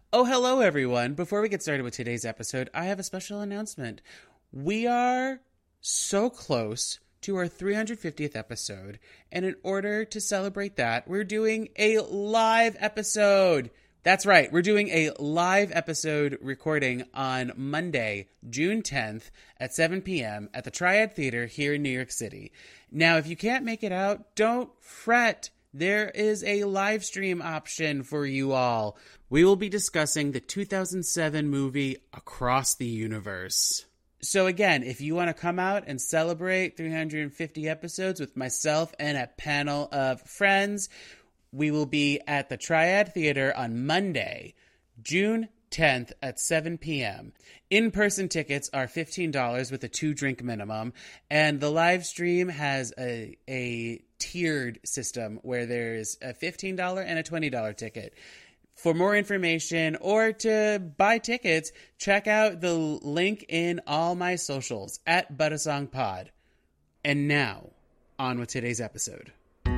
Oh, hello, everyone. Before we get started with today's episode, I have a special announcement. We are so close to our 350th episode, and in order to celebrate that, we're doing a live episode. That's right, we're doing a live episode recording on Monday, June 10th at 7 p.m. at the Triad Theater here in New York City. Now, if you can't make it out, don't fret. There is a live stream option for you all. We will be discussing the 2007 movie Across the Universe. So again, if you want to come out and celebrate 350 episodes with myself and a panel of friends, we will be at the Triad Theater on Monday, June 10th at 7 p.m. In-person tickets are $15 with a 2-drink minimum, and the live stream has a tiered system where there's a $15 and a $20 ticket. For more information or to buy tickets, check out the link in all my socials at ButterSongPod. And now, on with today's episode.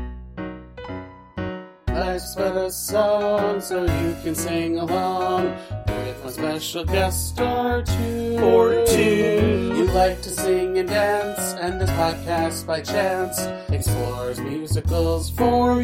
Life's but a song, so you can sing along with a special guest or two. You like to sing and dance, and this podcast by chance explores musicals for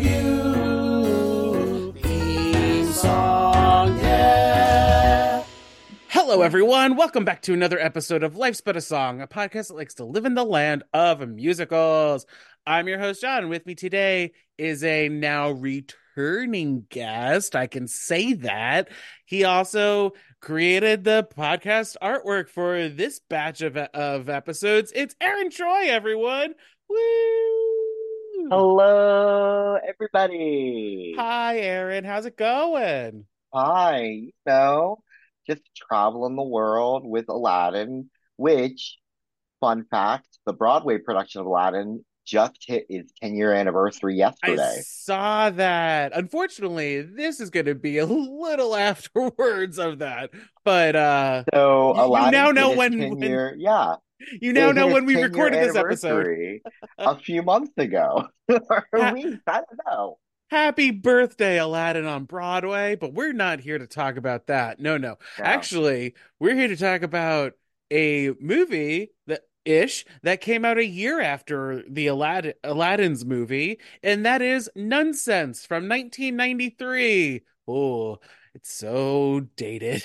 you. Theme song, yeah. Hello, everyone. Welcome back to another episode of Life's But a Song, a podcast that likes to live in the land of musicals. I'm your host, John, and with me today is a now returning guest. I can say that. He also created the podcast artwork for this batch of episodes. It's Aaron Troy, everyone. Woo! Hello, everybody. Hi, Aaron. How's it going? Hi, just traveling the world with Aladdin, which, fun fact, the Broadway production of Aladdin just hit its 10-year anniversary I yesterday. saw that. Unfortunately, this is going to be a little afterwards of that. But So you now Aladdin hit know its when 10-year, yeah, you now it hit know its when we 10-year recorded this episode. anniversary a few months ago, or Ha- weeks, I don't know. Happy birthday, Aladdin on Broadway, but we're not here to talk about that. No, no. No. Actually, we're here to talk about a movie that came out a year after the Aladdin's movie, and that is Nonsense from 1993. Oh, it's so dated.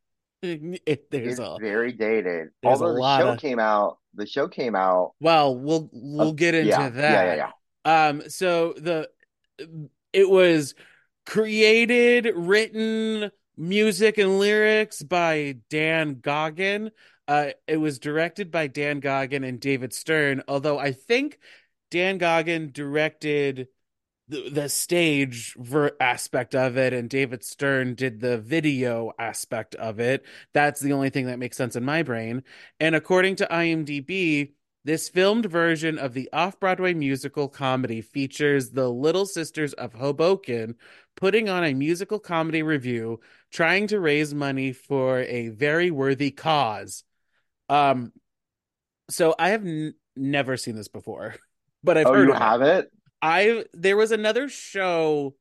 It's very dated. There's a Although lot of the show came out, well, we'll get into yeah, yeah, yeah, that. yeah. So the it was created, written, music and lyrics by Dan Goggin. It was directed by Dan Goggin and David Stern, although I think Dan Goggin directed the stage aspect of it, and David Stern did the video aspect of it. That's the only thing that makes sense in my brain. And according to IMDb, this filmed version of the off-Broadway musical comedy features the Little Sisters of Hoboken putting on a musical comedy review, trying to raise money for a very worthy cause. Um, so I have never seen this before, but I've Oh, heard you of it. have it? I There was another show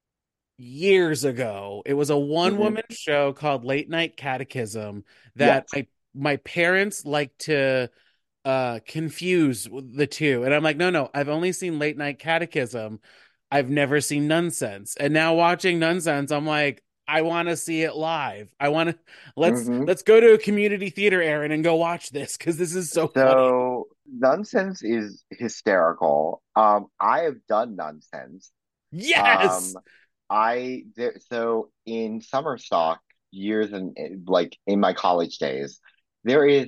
years ago. It was a Hmm. one-woman show called Late Night Catechism that Yes. my parents like to confuse the two. And I'm like, no, I've only seen Late Night Catechism. I've never seen Nonsense. And now watching Nonsense, I'm like, I want to see it live. I want to Hmm. let's go to a community theater, Aaron, and go watch this because this is so funny. So nonsense is hysterical. I have done nonsense. Yes. Um, so in summer stock years and like in my college days, there is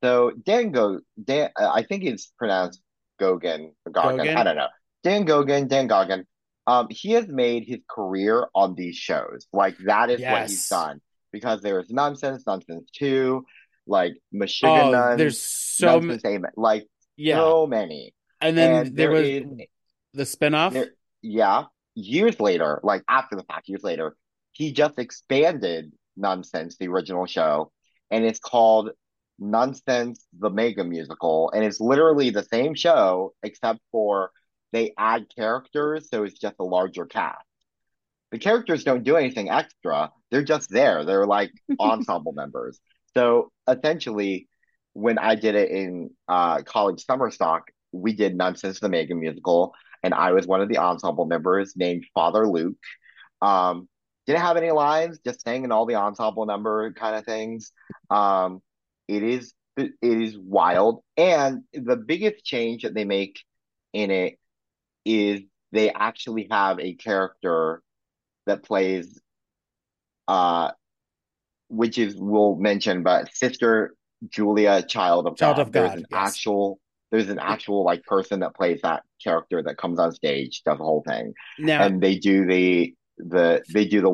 Dan, I think it's pronounced Gogan or Goggin. I Gogan. don't know. Dan Goggin. He has made his career on these shows. Like that is what he's Yes. done because there is Nonsense 2, like Meshuggah Oh, there's Nuns, Nonsense Amen, like yeah. so many. And then And there there was is the spinoff. there, yeah, years later, like after the fact, years later, he just expanded Nonsense, the original show, and it's called Nonsense the Mega Musical, and it's literally the same show except for they add characters, so it's just a larger cast. the characters don't do anything extra. They're just there. They're like ensemble members. So essentially, when I did it in college summer stock, we did Nonsense the Mega Musical, and I was one of the ensemble members named Father Luke. Um, didn't have any lines, just sang in all the ensemble number kind of things. Um, it is wild, and the biggest change that they make in it is they actually have a character that plays uh which is we'll mention, but Sister Julia, Child of Child God. of God, yes. There's an actual like person that plays that character that comes on stage, does the whole thing. Now, And they do they do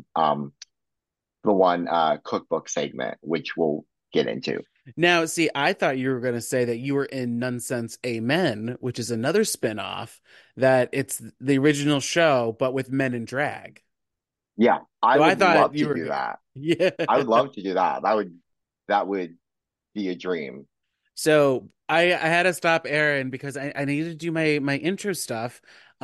the one cookbook segment, which we'll get into. see, I thought you were going to say that you were in Nonsense Amen, which is another spin-off that it's the original show, but with men in drag. Yeah, I So I would thought love you to were, do that. yeah. I would love to do that. That would be a dream. So I had to stop Aaron because I needed to do my intro stuff.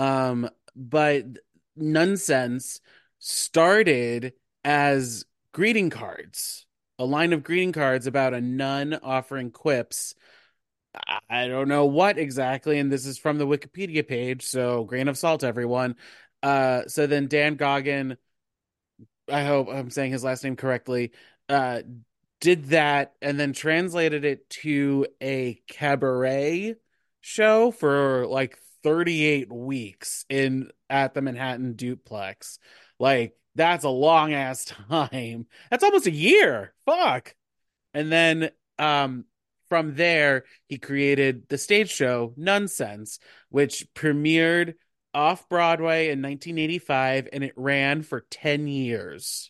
But Nonsense started as greeting cards, a line of greeting cards about a nun offering quips. I don't know what exactly, and this is from the Wikipedia page, so grain of salt, everyone. So then Dan Goggin, I hope I'm saying his last name correctly, uh, did that and then translated it to a cabaret show for like 38 weeks in at the Manhattan Duplex. Like that's a long ass time. That's almost a year. Fuck. And then from there he created the stage show Nonsense, which premiered off Broadway in 1985 and it ran for 10 years.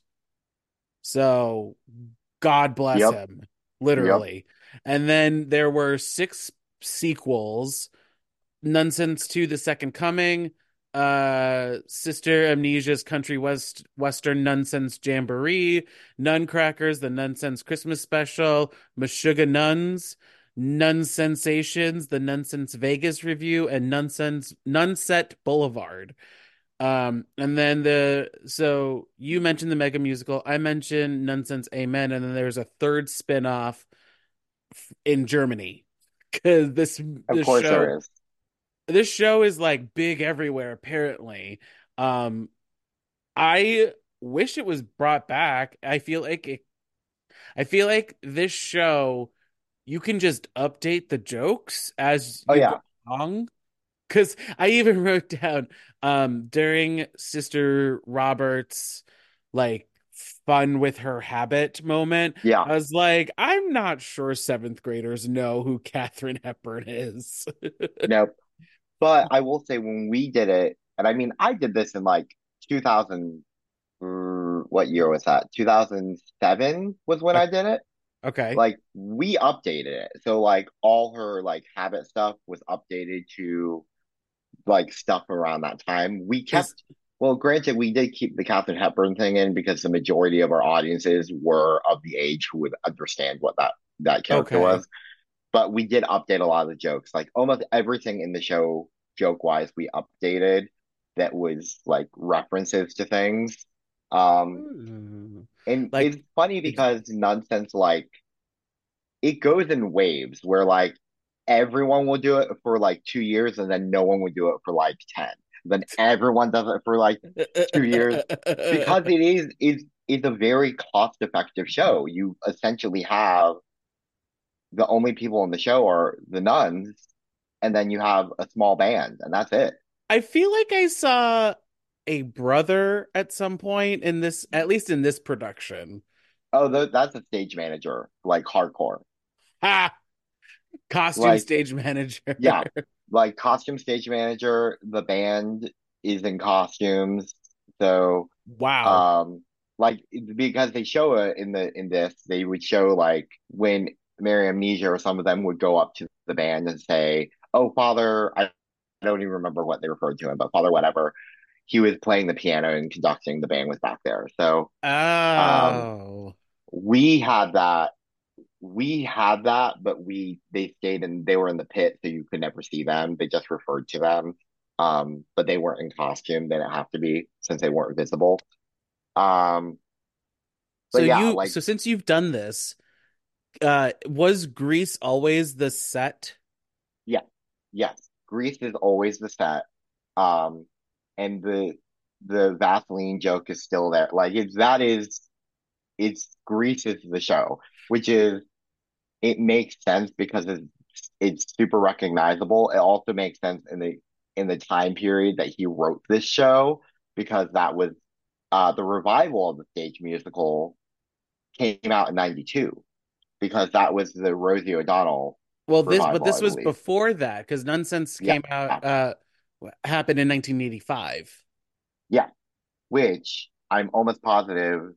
So God bless Yep, him, yep. literally. And then there were six sequels: Nonsense 2, The Second Coming, Sister Amnesia's Country Western Nonsense Jamboree, Nuncrackers, The Nonsense Christmas Special, Meshuggah Nuns, Nonsensations, The Nonsense Vegas Review, and Nunset Boulevard. And then so you mentioned the Mega Musical. I mentioned Nonsense Amen, and then there's a third spin-off in Germany because Of this course show there is. this show is like big everywhere apparently. Um, I wish it was brought back. I feel like this show you can just update the jokes as Oh you go yeah. along. Because I even wrote down during Sister Roberts' like fun with her habit moment, Yeah. I was like, I'm not sure seventh graders know who Katharine Hepburn is. No. But I will say when we did it, and I mean I did this in like 2000, what year was that? 2007 was when I did it. Okay. Like we updated it. So like all her like habit stuff was updated to like stuff around that time. We Is kept, well, granted, we did keep the Katharine Hepburn thing in because the majority of our audiences were of the age who would understand what that character okay. was. But we did update a lot of the jokes. Like almost everything in the show, joke wise, we updated that was like references to things. Um, Hmm. and Like, it's funny did because nonsense like it goes in waves where like everyone will do it for like 2 years and then no one would do it for like 10. Then everyone does it for like 2 years because it's a very cost effective show. You essentially have the only people in the show are the nuns, and then you have a small band, and that's it. I feel like I saw a brother at some point in this, at least in this production. Oh, that's a stage manager, like hardcore. Ha! Costume Like, stage manager. yeah, like costume stage manager. The band is in costumes, so Wow. um, like because they show it in this, they would show like when Mary Amnesia or some of them would go up to the band and say, "Oh, Father," I don't even remember what they referred to him, but Father, whatever. He was playing the piano and conducting. The band was back there, so um, Oh. we had that but they stayed and they were in the pit, so you could never see them. They just referred to them. But they weren't in costume. They didn't have to be since they weren't visible. Um, but yeah, like So since you've done this, was Greece always the set? yeah, yes, Grease is always the set. Um, and the Vaseline joke is still there. Like it's Grease is the show, which is it makes sense because it's super recognizable. It also makes sense in the time period that he wrote this show because that was the revival of the stage musical came out in '92 because that was the Rosie O'Donnell But revival, this I was believe. before that because Nonsense Yeah, came out happened in 1985. yeah. Which I'm almost positive.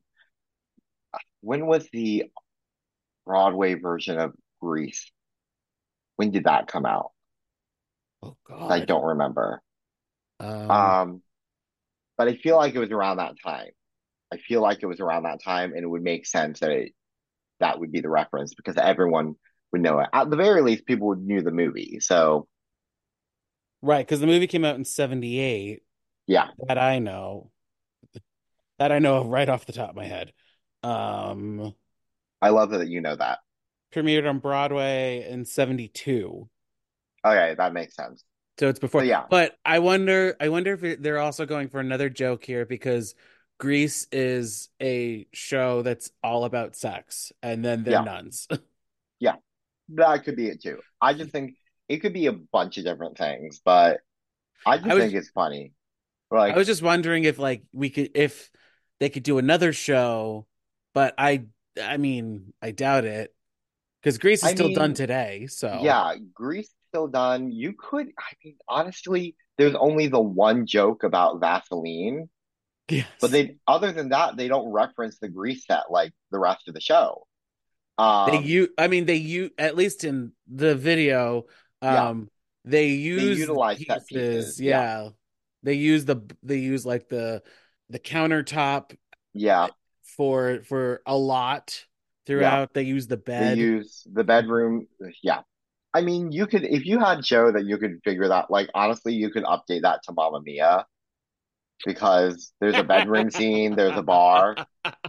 When was the Broadway version of Grease? When did that come out? Oh I God. don't remember. Um, Um, but I feel like it was around that time. I feel like it was around that time, and it would make sense that that would be the reference because everyone would know it. At the very least, people would knew the movie. So right, because the movie came out in 78. yeah, That I know. That I know of right off the top of my head. Um, I love that you know that. Premiered on Broadway in 72. Okay, that makes sense. So it's So before. yeah, But I wonder if they're also going for another joke here because Grease is a show that's all about sex and then they're yeah, nuns. yeah, that could be it too. I just think it could be a bunch of different things, but I I just think was it's funny. I Like, was just wondering if like we could if they could do another show, but I mean, I doubt it because Grease is I still done mean, today, so yeah, Grease still done. You could, I mean, honestly, there's only the one joke about Vaseline, but yes. they, other than that, they don't reference the Grease set like the rest of the show. Um, They use at least in the video, yeah, um, they they use the utilize set pieces. pieces. Yeah, Yeah. They use like the countertop yeah, for a lot yeah. throughout. They use the They bed. use the bedroom. Yeah. I mean, you could, if you had Joe that you could figure that, like, honestly, you could update that to Mamma Mia because there's a bedroom scene, there's a bar.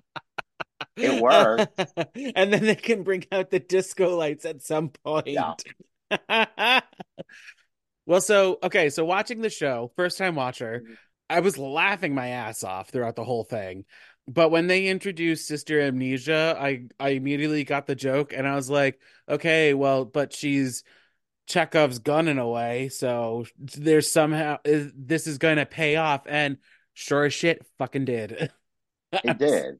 It works. And then they can bring out the disco lights at some Yeah. point. Okay, so watching the show, first time watcher, I was laughing my ass off throughout the whole thing. But when they introduced Sister Amnesia, I immediately got the joke and I was like, okay, well, but she's Chekhov's gun in a way, so there's this is gonna pay off, and sure as shit, fucking did. It did.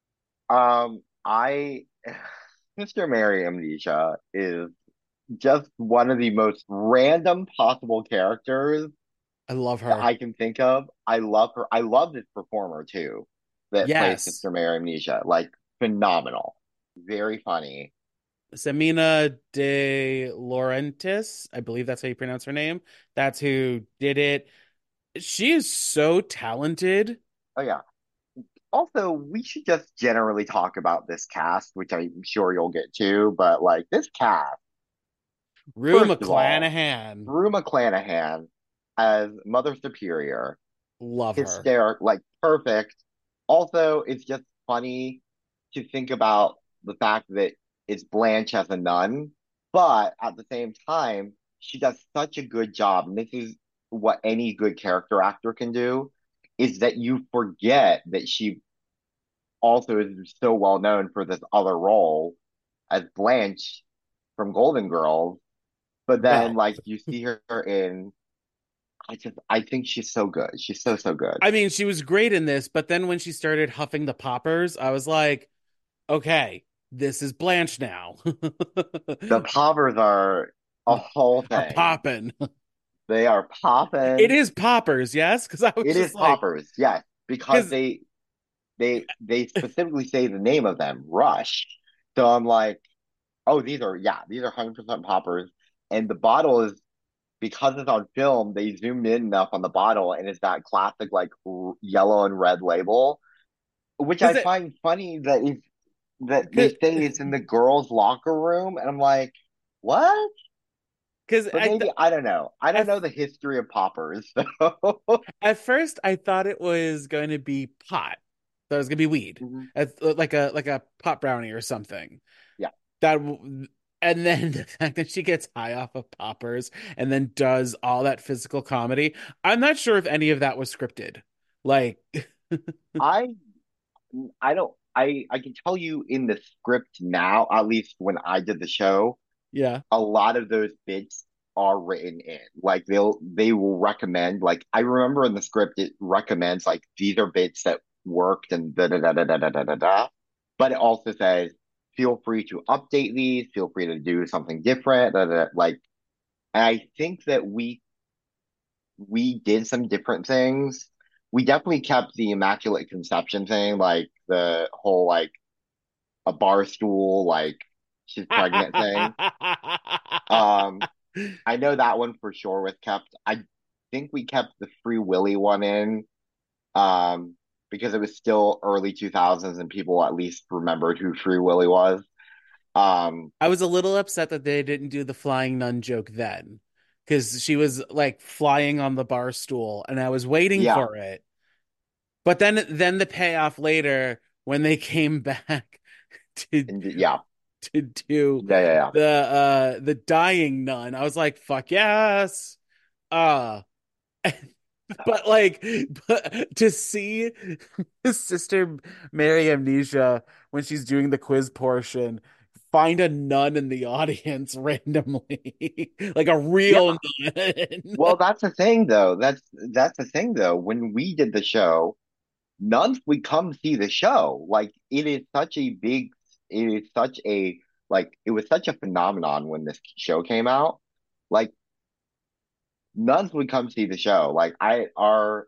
I Mr. Mary Amnesia is just one of the most random possible characters I love that her. I can think of. I love her. I love this performer too that plays Yes, Sister Mary Amnesia. Like phenomenal. Very funny. Semina de Laurentiis, I believe that's how you pronounce her name. That's who did it. She is so talented. Oh yeah. Also, we should just generally talk about this cast, which I'm sure you'll get to, but like this cast, Rue first of all, McClanahan, Rue McClanahan as Mother Superior, love her. hysterical, like perfect. Also, it's just funny to think about the fact that it's Blanche as a nun, but at the same time, she does such a good job. And this is what any good character actor can do, is that you forget that she also is so well known for this other role as Blanche from Golden Girls. But then, Well, like, you see her in, I think she's so good. She's so, so good. I mean, she was great in this, but then when she started huffing the poppers, I was like, okay, this is Blanche now. The poppers are a whole Are thing. popping. They are It popping. is poppers, yes? Because I was It is just like, poppers, yes, because because they specifically say the name of them, Rush. So I'm like, oh, these are 100% poppers, and the bottle is because it's on film. They zoomed in enough on the bottle, and it's that classic like yellow and red label, which I it, find funny that they 'cause- say it's in the girls' locker room, and I'm like, what? because But maybe I don't know. I don't at, know the history of poppers, so at first I thought it was going to be pot. That was going to be weed, Mhm. like a pot brownie or something. Yeah. That and then the fact that she gets high off of poppers and then does all that physical comedy. I'm not sure if any of that was scripted. Like, I I don't I can tell you in the script now, at least when I did the show, yeah. a lot of those bits are written in. Like they will recommend, like I remember in the script it recommends like these are bits that worked and da da da da da da da da da. But it also says feel free to update these, feel free to do something different. Da, da, da. Like and I think that we did some different things. We definitely kept the Immaculate Conception thing, like the whole like a bar stool, like she's pregnant thing. Um, I know that one for sure was kept. I think we kept the Free Willy one in, because it was still early 2000s and people at least remembered who Free Willy was. Um, I was a little upset that they didn't do the flying nun joke then, because she was like flying on the bar stool, and I was waiting yeah, for it. But then the payoff later when they came back to and yeah, to do yeah, yeah, yeah. the dying nun, I was like, fuck yes. Uh but like but to see Sister Mary Amnesia when she's doing the quiz portion find a nun in the audience randomly, like a real Yeah. nun. Well, that's the thing though. That's the thing though. When we did the show, nuns would come see the show. Like it is such a big, it is such a like it was such a phenomenon when this show came out. Like nuns would come see the show. Like I our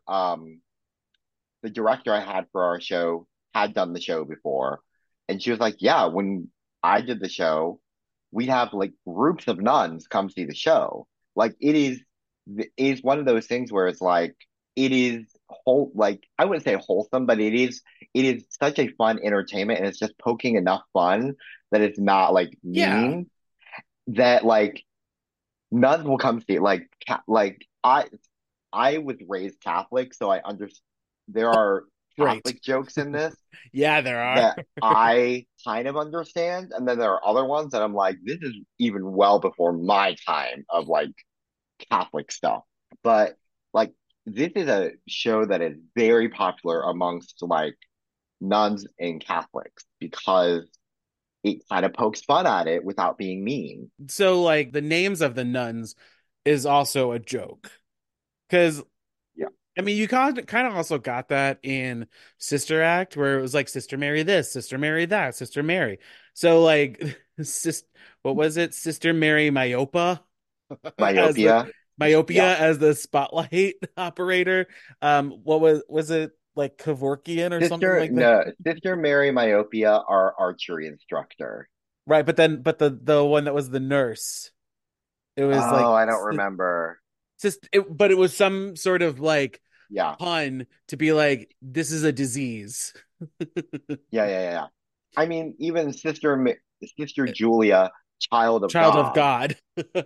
the director I had for our show had done the show before, and she was like, "Yeah, when I did the show, we'd have like groups of nuns come see the show. Like it is one of those things where it's like it is whole like I wouldn't say wholesome, but it is such a fun entertainment, and it's just poking enough fun that it's not like Yeah, mean that like nuns will come see it. Like I was raised Catholic, so I understand there are great. Catholic jokes in this Yeah, there are. that I kind of understand, and then there are other ones that I'm like, this is even well before my time of like Catholic stuff. But like this is a show that is very popular amongst like nuns and Catholics because it kind of pokes fun at it without being mean. So like the names of the nuns is also a joke. Because Yeah. I mean, you kind of also got that in Sister Act, where it was like Sister Mary this, Sister Mary that, Sister Mary. So like, sis, what was it? Sister Mary Myopa as the Myopia. Yeah. myopia as the spotlight operator. What was it like Kevorkian or something Sister, like that? no, Sister Mary Myopia, our archery instructor. Right, but then the one that was the nurse, it was like Oh, I don't remember. but it was some sort of like Yeah. pun to be like, this is a disease. Yeah, yeah, yeah, yeah. I mean, even Sister Julia, Child of Child of God. God.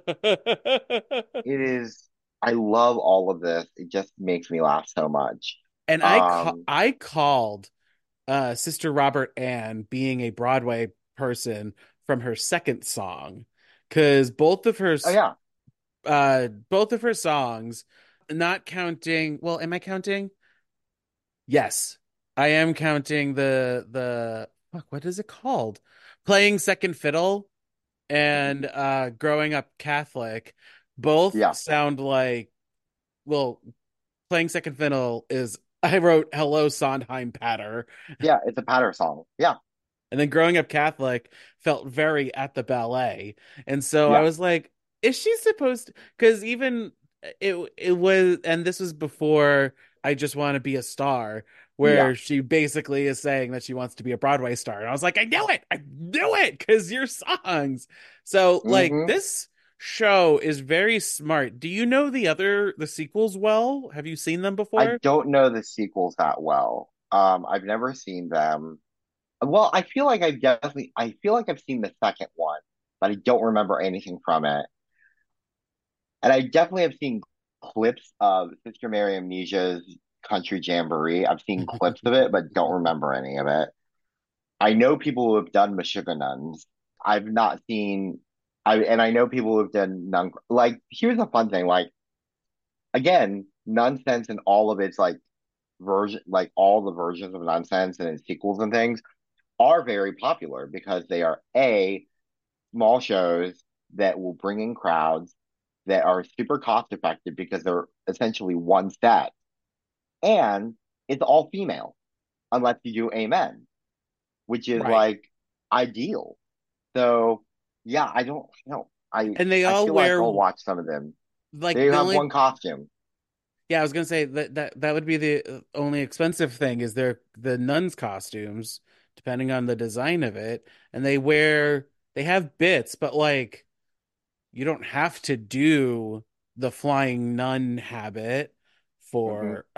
It is, I love all of this. It just makes me laugh so much. And Um, I called Sister Robert Ann being a Broadway person from her second song, because oh yeah, both of her songs, not counting, well, am I counting? Yes, I am counting the fuck, what is it called? Playing second fiddle mhm, and growing up Catholic both yeah, sound like, well, playing second fiddle is I wrote Hello Sondheim Patter, yeah. It's a patter song. Yeah, and then growing up Catholic felt very at the ballet. And so I yeah, was like, is she supposed to? Because even it was, and this was before I Just Want to Be a Star, yeah. where she basically is saying that she wants to be a Broadway star. And I was like, I knew it, because your songs. So like Hmm. this show is very smart. Do you know the sequels well? Have you seen them I before? don't know the sequels that well. I've never seen them. Well, I feel like I've seen the second one, but I don't remember anything from it. And I definitely have seen clips of Sister Mary Amnesia's Country Jamboree. I've seen clips of it, but don't remember any of it. I know people who have done Meshuggah nuns. I've not seen. I know people who have done nun. Like, here's a fun thing. Like, again, nonsense and all of its like version, like all the versions of nonsense and its sequels and things are very popular because they are small shows that will bring in crowds that are super cost effective because they're essentially one set, and it's all female unless you do Amen, which is Right. like ideal. So yeah, I don't know. And they I all feel like wear I'll watch some of them. like They the have only one costume. yeah, I was gonna say that would be the only expensive thing is the nuns' costumes, depending on the design of it, and they have bits, but like you don't have to do the flying nun habit Hmm. for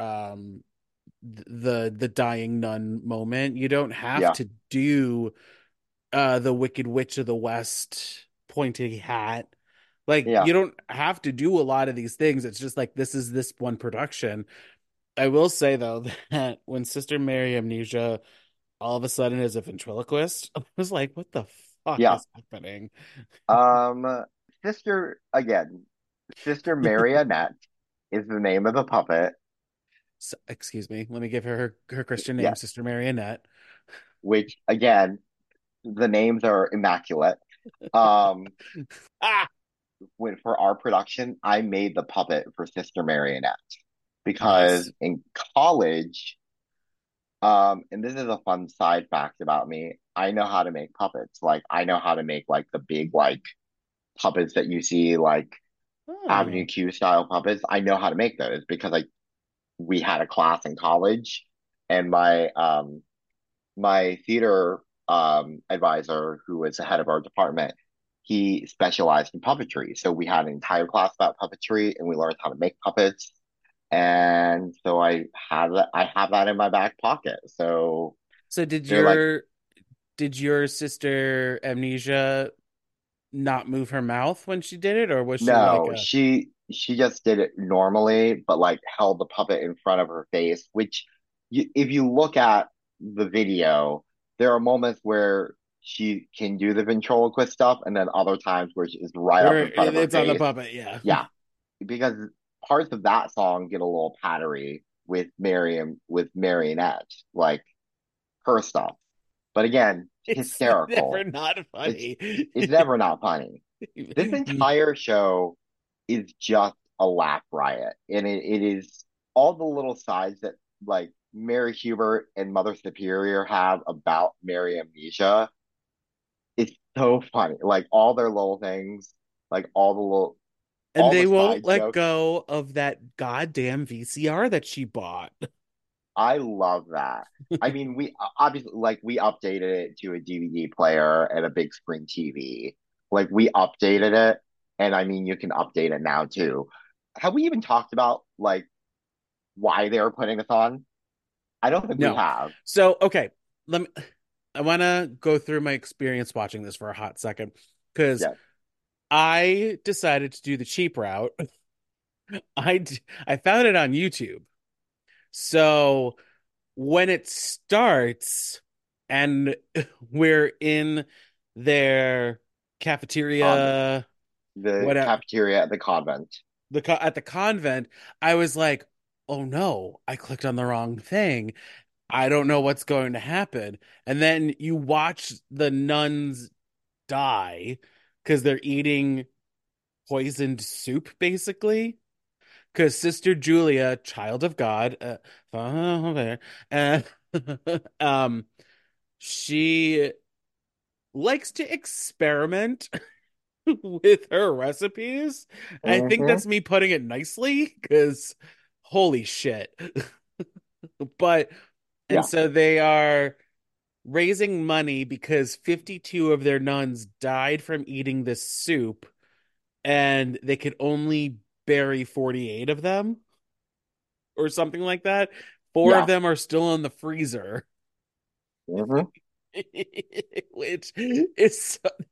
the dying nun moment. You don't have Yeah, to do the Wicked Witch of the West pointy hat. Like yeah. you don't have to do a lot of these things. It's just like this is this one production. I will say though that when Sister Mary Amnesia all of a sudden is a ventriloquist, I was like, what the fuck Yeah. is happening? Um, Sister again, Sister Marionette is the name of the puppet, So, excuse me, let me give her Christian name, yeah, Sister Marionette. which again, the names are immaculate. Um, Ah, when for our production, I made the puppet for Sister Marionette because nice. in college, and this is a fun side fact about me, I know how to make puppets. Like I know how to make like the big like puppets that you see like Avenue Oh, Q style puppets. I know how to make those because like we had a class in college and my theater advisor, who was the head of our department, he specialized in puppetry. So we had an entire class about puppetry, and we learned how to make puppets. And so I have that in my back pocket. So so they're like, did your sister Amnesia not move her mouth when she did it, or was she like no, a she just did it normally, but like held the puppet in front of her face, which if you look at the video, there are moments where she can do the ventriloquist stuff, and then other times where she's right up where in front of her it's on the face. puppet? Yeah. Yeah, because parts of that song get a little pattery with Marionette, like her stuff. But again, It's never hysterical. not It's funny. it's never not funny. This entire show is just a laugh riot. And it is all the little sides that like Mary Hubert and Mother Superior have about Mary Amnesia. It's so funny. Like all their little things, like And all they the won't side let jokes. go of that goddamn VCR that she bought. I love that. I mean, we obviously like we updated it to a DVD player and a big screen TV. Like we updated it, and I mean, you can update it now too. Have we even talked about like why they were putting this on? I don't think we No. have. So, okay, let me I want to go through my experience watching this for a hot second because Yeah. I decided to do the cheap route. I found it on YouTube. So, when it starts and we're in their Convent. cafeteria, The whatever, cafeteria at the convent. at the convent, I was like, "Oh no, I clicked on the wrong thing. I don't know what's going to happen." And then you watch the nuns die because they're eating poisoned soup, basically. Because Sister Julia, child of God, Father, uh, um, she likes to experiment with her recipes. I think Hmm. that's me putting it nicely, because holy shit. But, and Yeah. so they are raising money because 52 of their nuns died from eating this soup, and they could only bury 48 of them or something like that. Four of Yeah. them are still in the freezer, Hmm. which is so.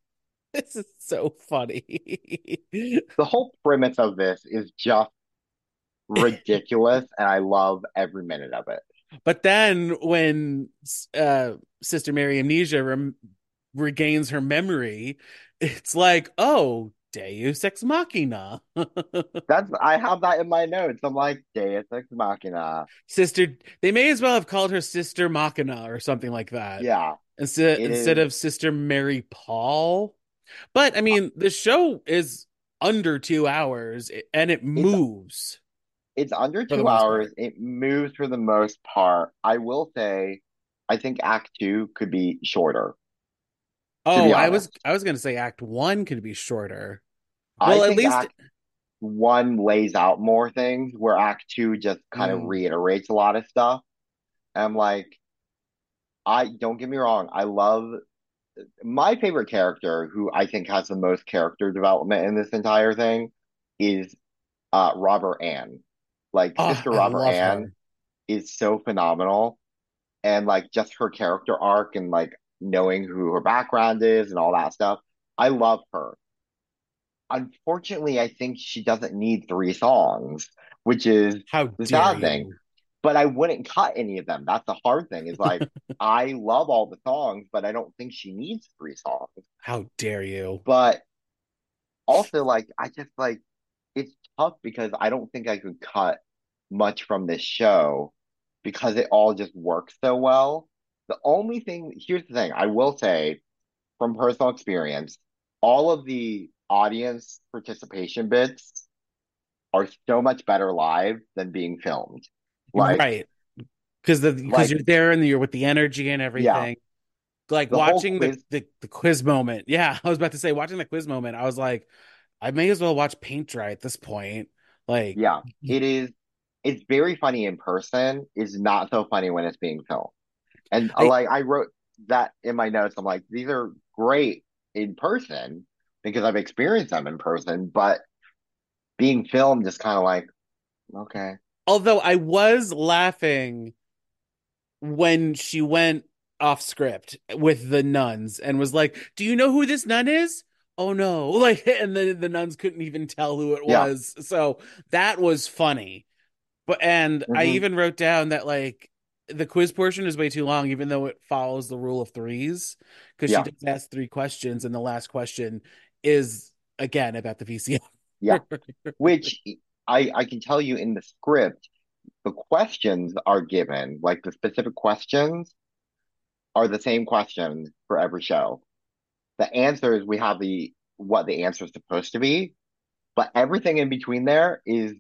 This is so funny. The whole premise of this is just ridiculous, and I love every minute of it. But then when Sister Mary Amnesia regains her memory, it's like, oh, Deus Ex Machina. That's I have that in my notes. I'm like, Deus Ex Machina. Sister, they may as well have called her Sister Machina or something like that Yeah, it instead is. of Sister Mary Paul. But I mean, the show is under 2 hours and it It's moves it's under for the two most hours. part. It moves for the most part. I will say, I think Act Two could be shorter. To Oh, be I honest, was gonna say Act One could be shorter. I Well, at think least Act One lays out more things, where Act Two just kind of mm, reiterates a lot of stuff. And I'm like, I don't get me wrong, I love my favorite character, who I think has the most character development in this entire thing, is Robert Ann. Like oh, Sister I Robert love Ann her. is so phenomenal, and like just her character arc and like knowing who her background is and all that stuff. I love her. Unfortunately, I think she doesn't need three songs, which is How the dare sad thing. you? But I wouldn't cut any of them. That's the hard thing, is like I love all the songs, but I don't think she needs three songs. How dare you? But also, like, I just like it's tough because I don't think I could cut much from this show because it all just works so well. The only thing, here's the thing, I will say from personal experience, all of the audience participation bits are so much better live than being filmed. Like, Right. Because like, you're there and you're with the energy and yeah, everything. Like the whole watching quiz, the quiz moment. Yeah, I was about to say watching the quiz moment. I was like, I may as well watch paint dry at this point. Like, yeah, it is, it's very funny in person, is not so funny when it's being filmed. And I like, I wrote that in my notes. I'm like, these are great in person because I've experienced them in person, but being filmed is kind of like, okay. although I was laughing when she went off script with the nuns and was like, "Do you know who this nun is?" Oh no. Like, and the nuns couldn't even tell who it Yeah. was. So that was funny. But and I Hmm. even wrote down that like the quiz portion is way too long, even though it follows the rule of threes, because she Yeah. does ask three questions, and the last question is again about the Yeah. VCR. Which I can tell you in the script, the questions are given, like the specific questions are the same questions for every show. The answers, we have the what the answer is supposed to be, but everything in between there is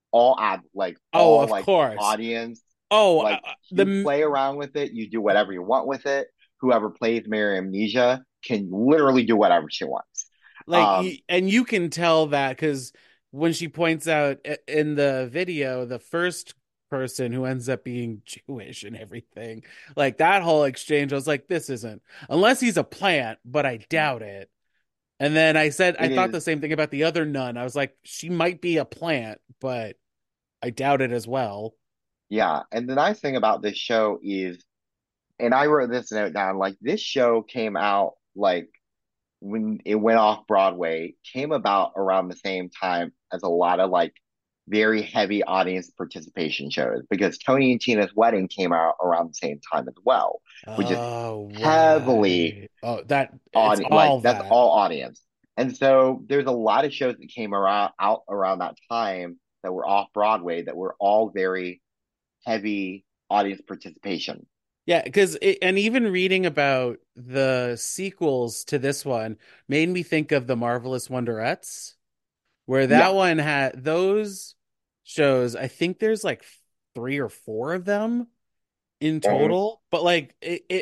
Oh, all of like course. audience. Oh, Like you the play around with it, you do whatever you want with it. Whoever plays Mary Amnesia can literally do whatever she wants. like Um, and you can tell that because when she points out in the video the first person who ends up being Jewish and everything, like that whole exchange, I was like, this isn't, unless he's a plant, but I doubt it. And then I said I it thought is, the same thing about the other nun. I was like, she might be a plant, but I doubt it as well. yeah. And the nice thing about this show is, and I wrote this note down, like this show came out like when it went off Broadway, came about around the same time as a lot of like very heavy audience participation shows, because Tony and Tina's Wedding came out around the same time as well, which is Oh, heavily right. Oh, that it's on like all that's that. all audience. And so there's a lot of shows that came around out around that time that were off Broadway that were all very heavy audience participation. Yeah, because and even reading about the sequels to this one made me think of the Marvelous Wonderettes, where Yeah. that one had those shows. I think there's like three or four of them in Mhm. total, but like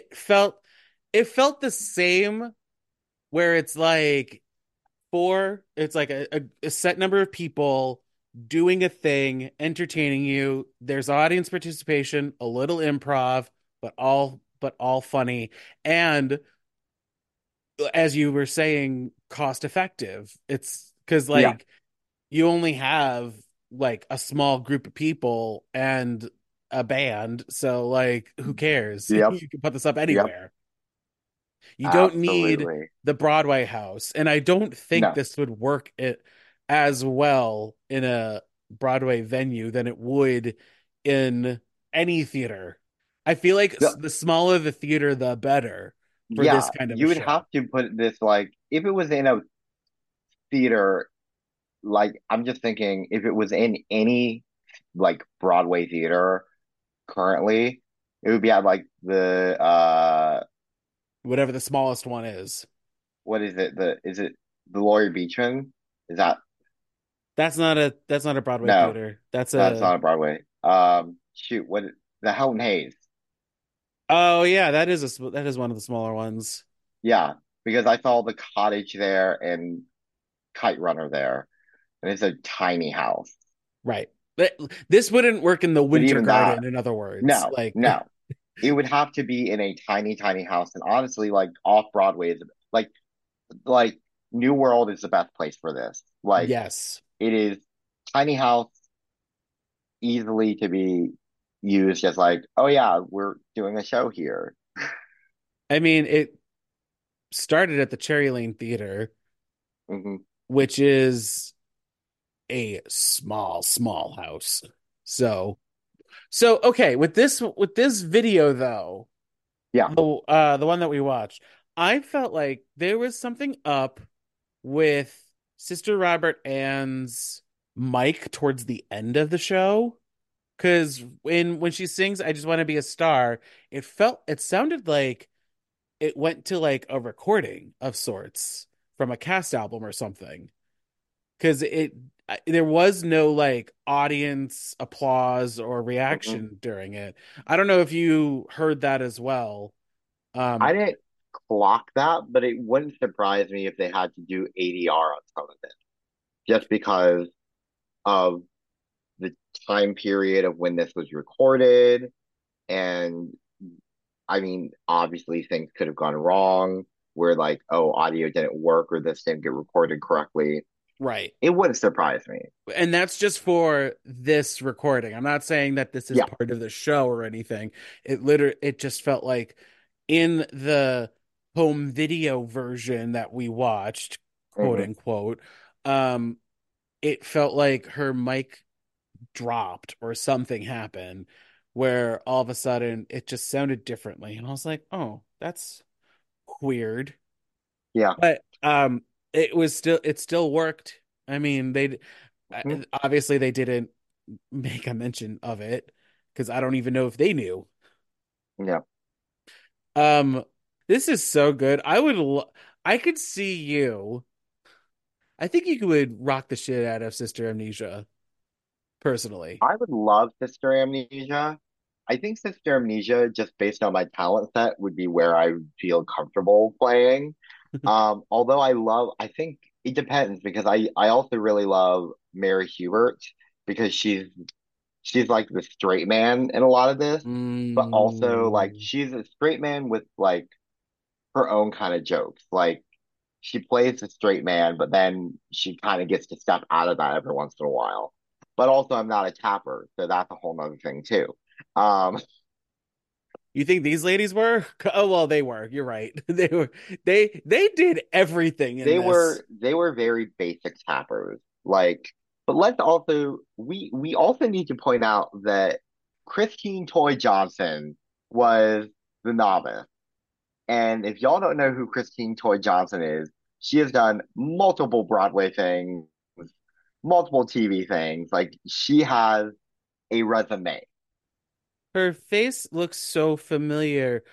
it felt the same, where it's like it's like a set number of people doing a thing, entertaining you. There's audience participation, a little improv, but all funny. And as you were saying, cost effective. It's because Yeah. like you only have like a small group of people and a band, so like who cares? Yep. You can put this up Yep. anywhere. You don't need Absolutely. the Broadway house. And I don't think No. this would work it as well in a Broadway venue than it would in any theater. I feel like The- the smaller the theater, the better for this yeah, kind of a you would show. have to put this like if it was in a theater, like I'm just thinking if it was in any like Broadway theater currently, it would be at like the Whatever the smallest one is. what is it? The is it the Laurie Beechman? Is that That's not a Broadway no, theater. That's that's a not a Broadway. Shoot, what the Houghton Hayes. Oh yeah, that is one of the smaller ones. Yeah, because I saw the cottage there and Kite Runner there, and it's a tiny house. Right. This wouldn't work in the But Winter even that, Garden, in other words. no, Like, no. It would have to be in a tiny, tiny house. And honestly, like off Broadway is like like New World is the best place for this. Like yes. it is tiny house, easily to be used as like, oh yeah, we're doing a show here. I mean, it started at the Cherry Lane Theater, Hmm. which is a small house. So, so okay, with this video though, Yeah. the one that we watched, I felt like there was something up with Sister Robert Ann's mic towards the end of the show. Because when she sings "I Just Want to Be a Star," it sounded like it went to like a recording of sorts from a cast album or something. Because there was no like audience applause or Hmm. reaction during it. I don't know if you heard that as well. I Um, didn't clock that, but it wouldn't surprise me if they had to do ADR on some of it, just because of the time period of when this was recorded. And I mean, obviously things could have gone wrong where like, oh, audio didn't work or this didn't get recorded correctly. right. It wouldn't surprise me. And that's just for this recording. I'm not saying that this is Yeah. part of the show or anything. It just felt like in the home video version that we watched, quote Hmm. unquote, um, it felt like her mic dropped or something happened where all of a sudden it just sounded differently. And I was like, oh, that's weird. Yeah. But it still worked. I mean, Hmm. obviously they didn't make a mention of it because I don't even know if they knew. Yeah. Um, this is so good. I could see you. I think you would rock the shit out of Sister Amnesia, personally. I would love Sister Amnesia. I think Sister Amnesia, just based on my talent set, would be where I would feel comfortable playing. Although I think it depends because I also really love Mary Hubert because she's like the straight man in a lot of this, but also like Mm, she's a straight man with like her own kind of jokes. Like she plays a straight man, but then she kind of gets to step out of that every once in a while. But also, I'm not a tapper, so that's a whole nother thing too. Um, you think these ladies were? Oh well, they were. You're right. They did everything in this. they were very basic tappers. Like, but let's also we also need to point out that Christine Toy Johnson was the novice. And if y'all don't know who Christine Toy Johnson is, she has done multiple Broadway things, multiple TV things. Like she has a resume. Her face looks so familiar.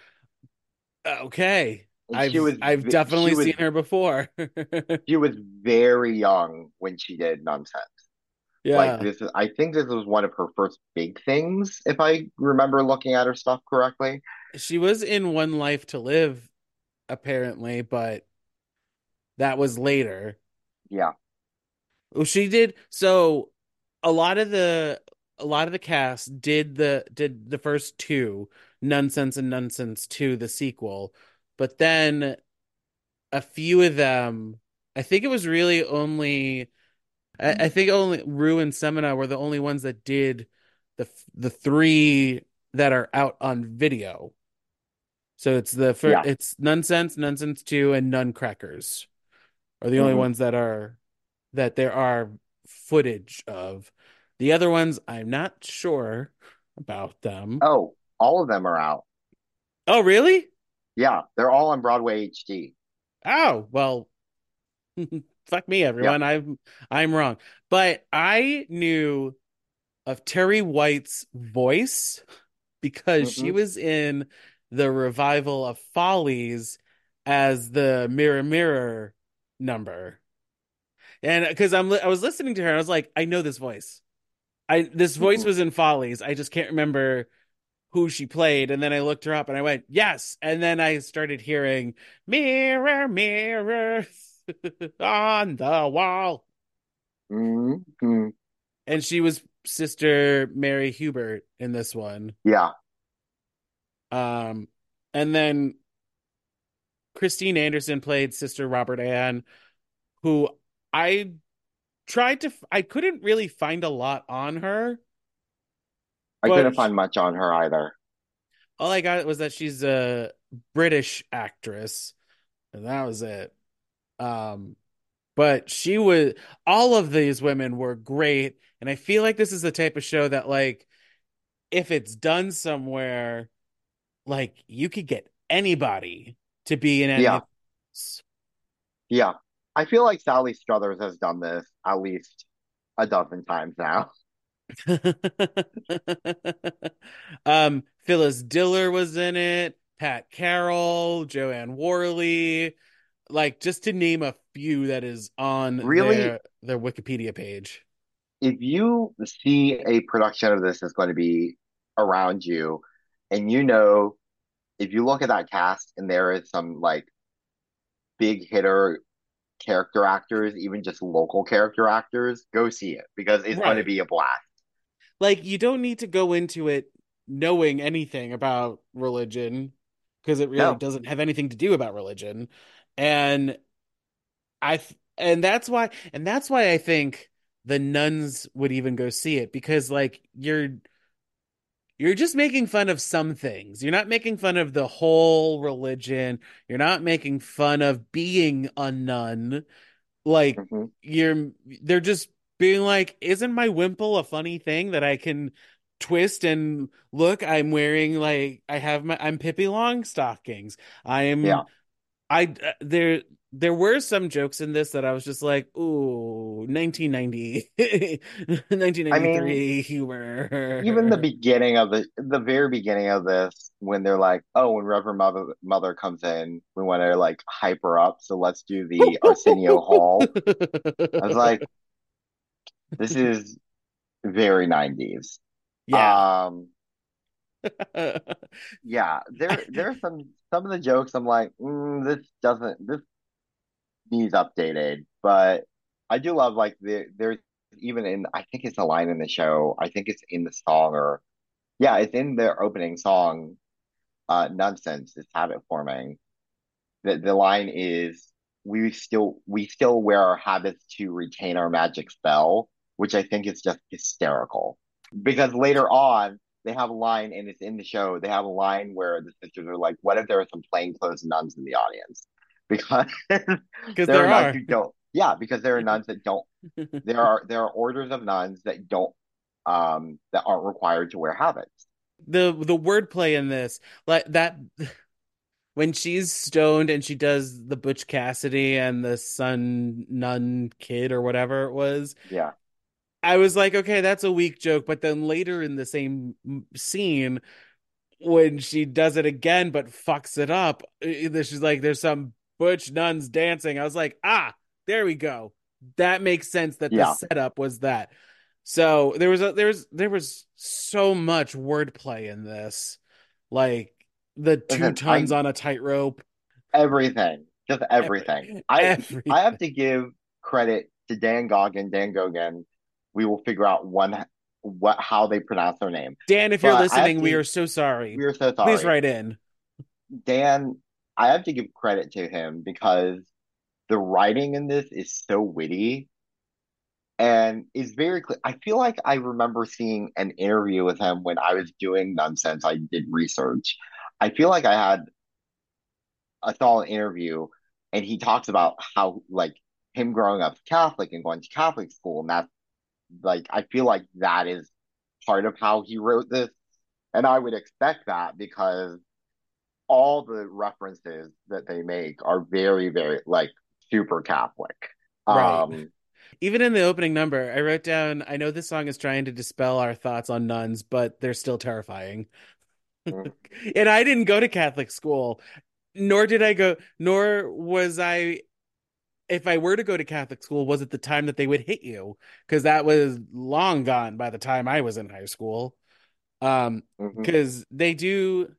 Okay. And she was I've definitely seen her before. she was very young when she did Nonsense. Like Yeah. this is I think this was one of her first big things, if I remember looking at her stuff correctly. She was in One Life to Live, apparently, but that was later. Yeah. Well, she did so a lot of the a lot of the cast did the first two, Nonsense and Nonsense 2, the sequel. But then a few of them, I think it was really only I think only Rue and Semina were the only ones that did the three that are out on video. So Yeah. it's Nonsense, Nonsense 2, and Nuncrackers are the only Hmm. ones that there are footage of. The other ones, I'm not sure about them. Oh, all of them are out. Oh, really? Yeah, they're all on Broadway HD. Oh, well, fuck me, Yeah. everyone. I'm wrong. But I knew of Terry White's voice because she Hmm. was in the revival of Follies as the Mirror Mirror number. And because I was listening to her, and I was like, I know this voice. I This voice Hmm. was in Follies. I just can't remember who she played. And then I looked her up and I went, yes. And then I started hearing Mirror, Mirror on the wall. Hmm. And she was Sister Mary Hubert in this one. Yeah. Um, and then Christine Anderson played Sister Robert Ann, who I I couldn't really find a lot on her, I couldn't but find much on her either. all I got was that she's a British actress, and that was it. Um, but she was all of these women were great, and I feel like this is the type of show that like if it's done somewhere, like you could get anybody to be in any Yeah. of this. Yeah. I feel like Sally Struthers has done this at least a dozen times now. Phyllis Diller was in it, Pat Carroll, Joanne Worley, like just to name a few that is on Really, their Wikipedia page. if you see a production of this that's going to be around you, and you know, if you look at that cast and there is some like big hitter character actors, even just local character actors, go see it because it's going to Right. be a blast. Like you don't need to go into it knowing anything about religion because it really No. doesn't have anything to do about religion. And and that's why I think the nuns would even go see it because like you're just making fun of some things. You're not making fun of the whole religion. You're not making fun of being a nun. Like Hmm. you're they're just being like, isn't my wimple a funny thing that I can twist and look, I'm wearing like I'm Pippi Longstockings. Yeah. I'm I there were some jokes in this that I was just like, ooh, 1990 I mean, 1993 even the humor. beginning of the very beginning of this, when they're like, "Oh, when Reverend Mother comes in, we want to like hype her up, so let's do the Arsenio Hall." I was like, "This is very 90s." Yeah. Um, yeah, there's some of the jokes I'm like, this needs updated, but I do love like there's even in I think it's a line in the show, I think it's in the song or yeah, it's in their opening song, Nonsense is habit forming. The line is we still wear our habits to retain our magic spell, which I think is just hysterical. Because later on, they have a line, and it's in the show. They have a line where the sisters are like, "What if there are some plainclothes nuns in the audience?" Because Because there are there nuns are. who don't. Yeah, because there are nuns that don't. There are orders of nuns that don't that aren't required to wear habits. The wordplay in this, like that when she's stoned and she does the Butch Cassidy and the Sun Nun Kid or whatever it was, Yeah, I was like, okay, that's a weak joke. But then later in the same scene, when she does it again but fucks it up, she's like, there's some Butch nuns dancing. I was like, ah, there we go. That makes sense that the yeah. setup was that. So there was so much wordplay in this, like the two Listen, tons on a tightrope, everything, just everything. every, I have everything. to give credit to Dan Gogan. We will figure out what how they pronounce their name. Dan, if you're But I have listening, we to are so sorry. we're so Please sorry. write in. Dan, I have to give credit to him because the writing in this is so witty and is very clear. I feel like I remember seeing an interview with him when I was doing nonsense. I did research. I feel like I had I saw an interview, and he talks about how like him growing up Catholic and going to Catholic school, and that's like I feel like that is part of how he wrote this, and I would expect that because all the references that they make are very, very like super Catholic. Right. Um, Even in the opening number, I wrote down, I know this song is trying to dispel our thoughts on nuns, but they're still terrifying. mm, And I didn't go to Catholic school, nor was I, if I were to go to Catholic school, was it the time that they would hit you? Because that was long gone by the time I was in high school. mhm. Because they do,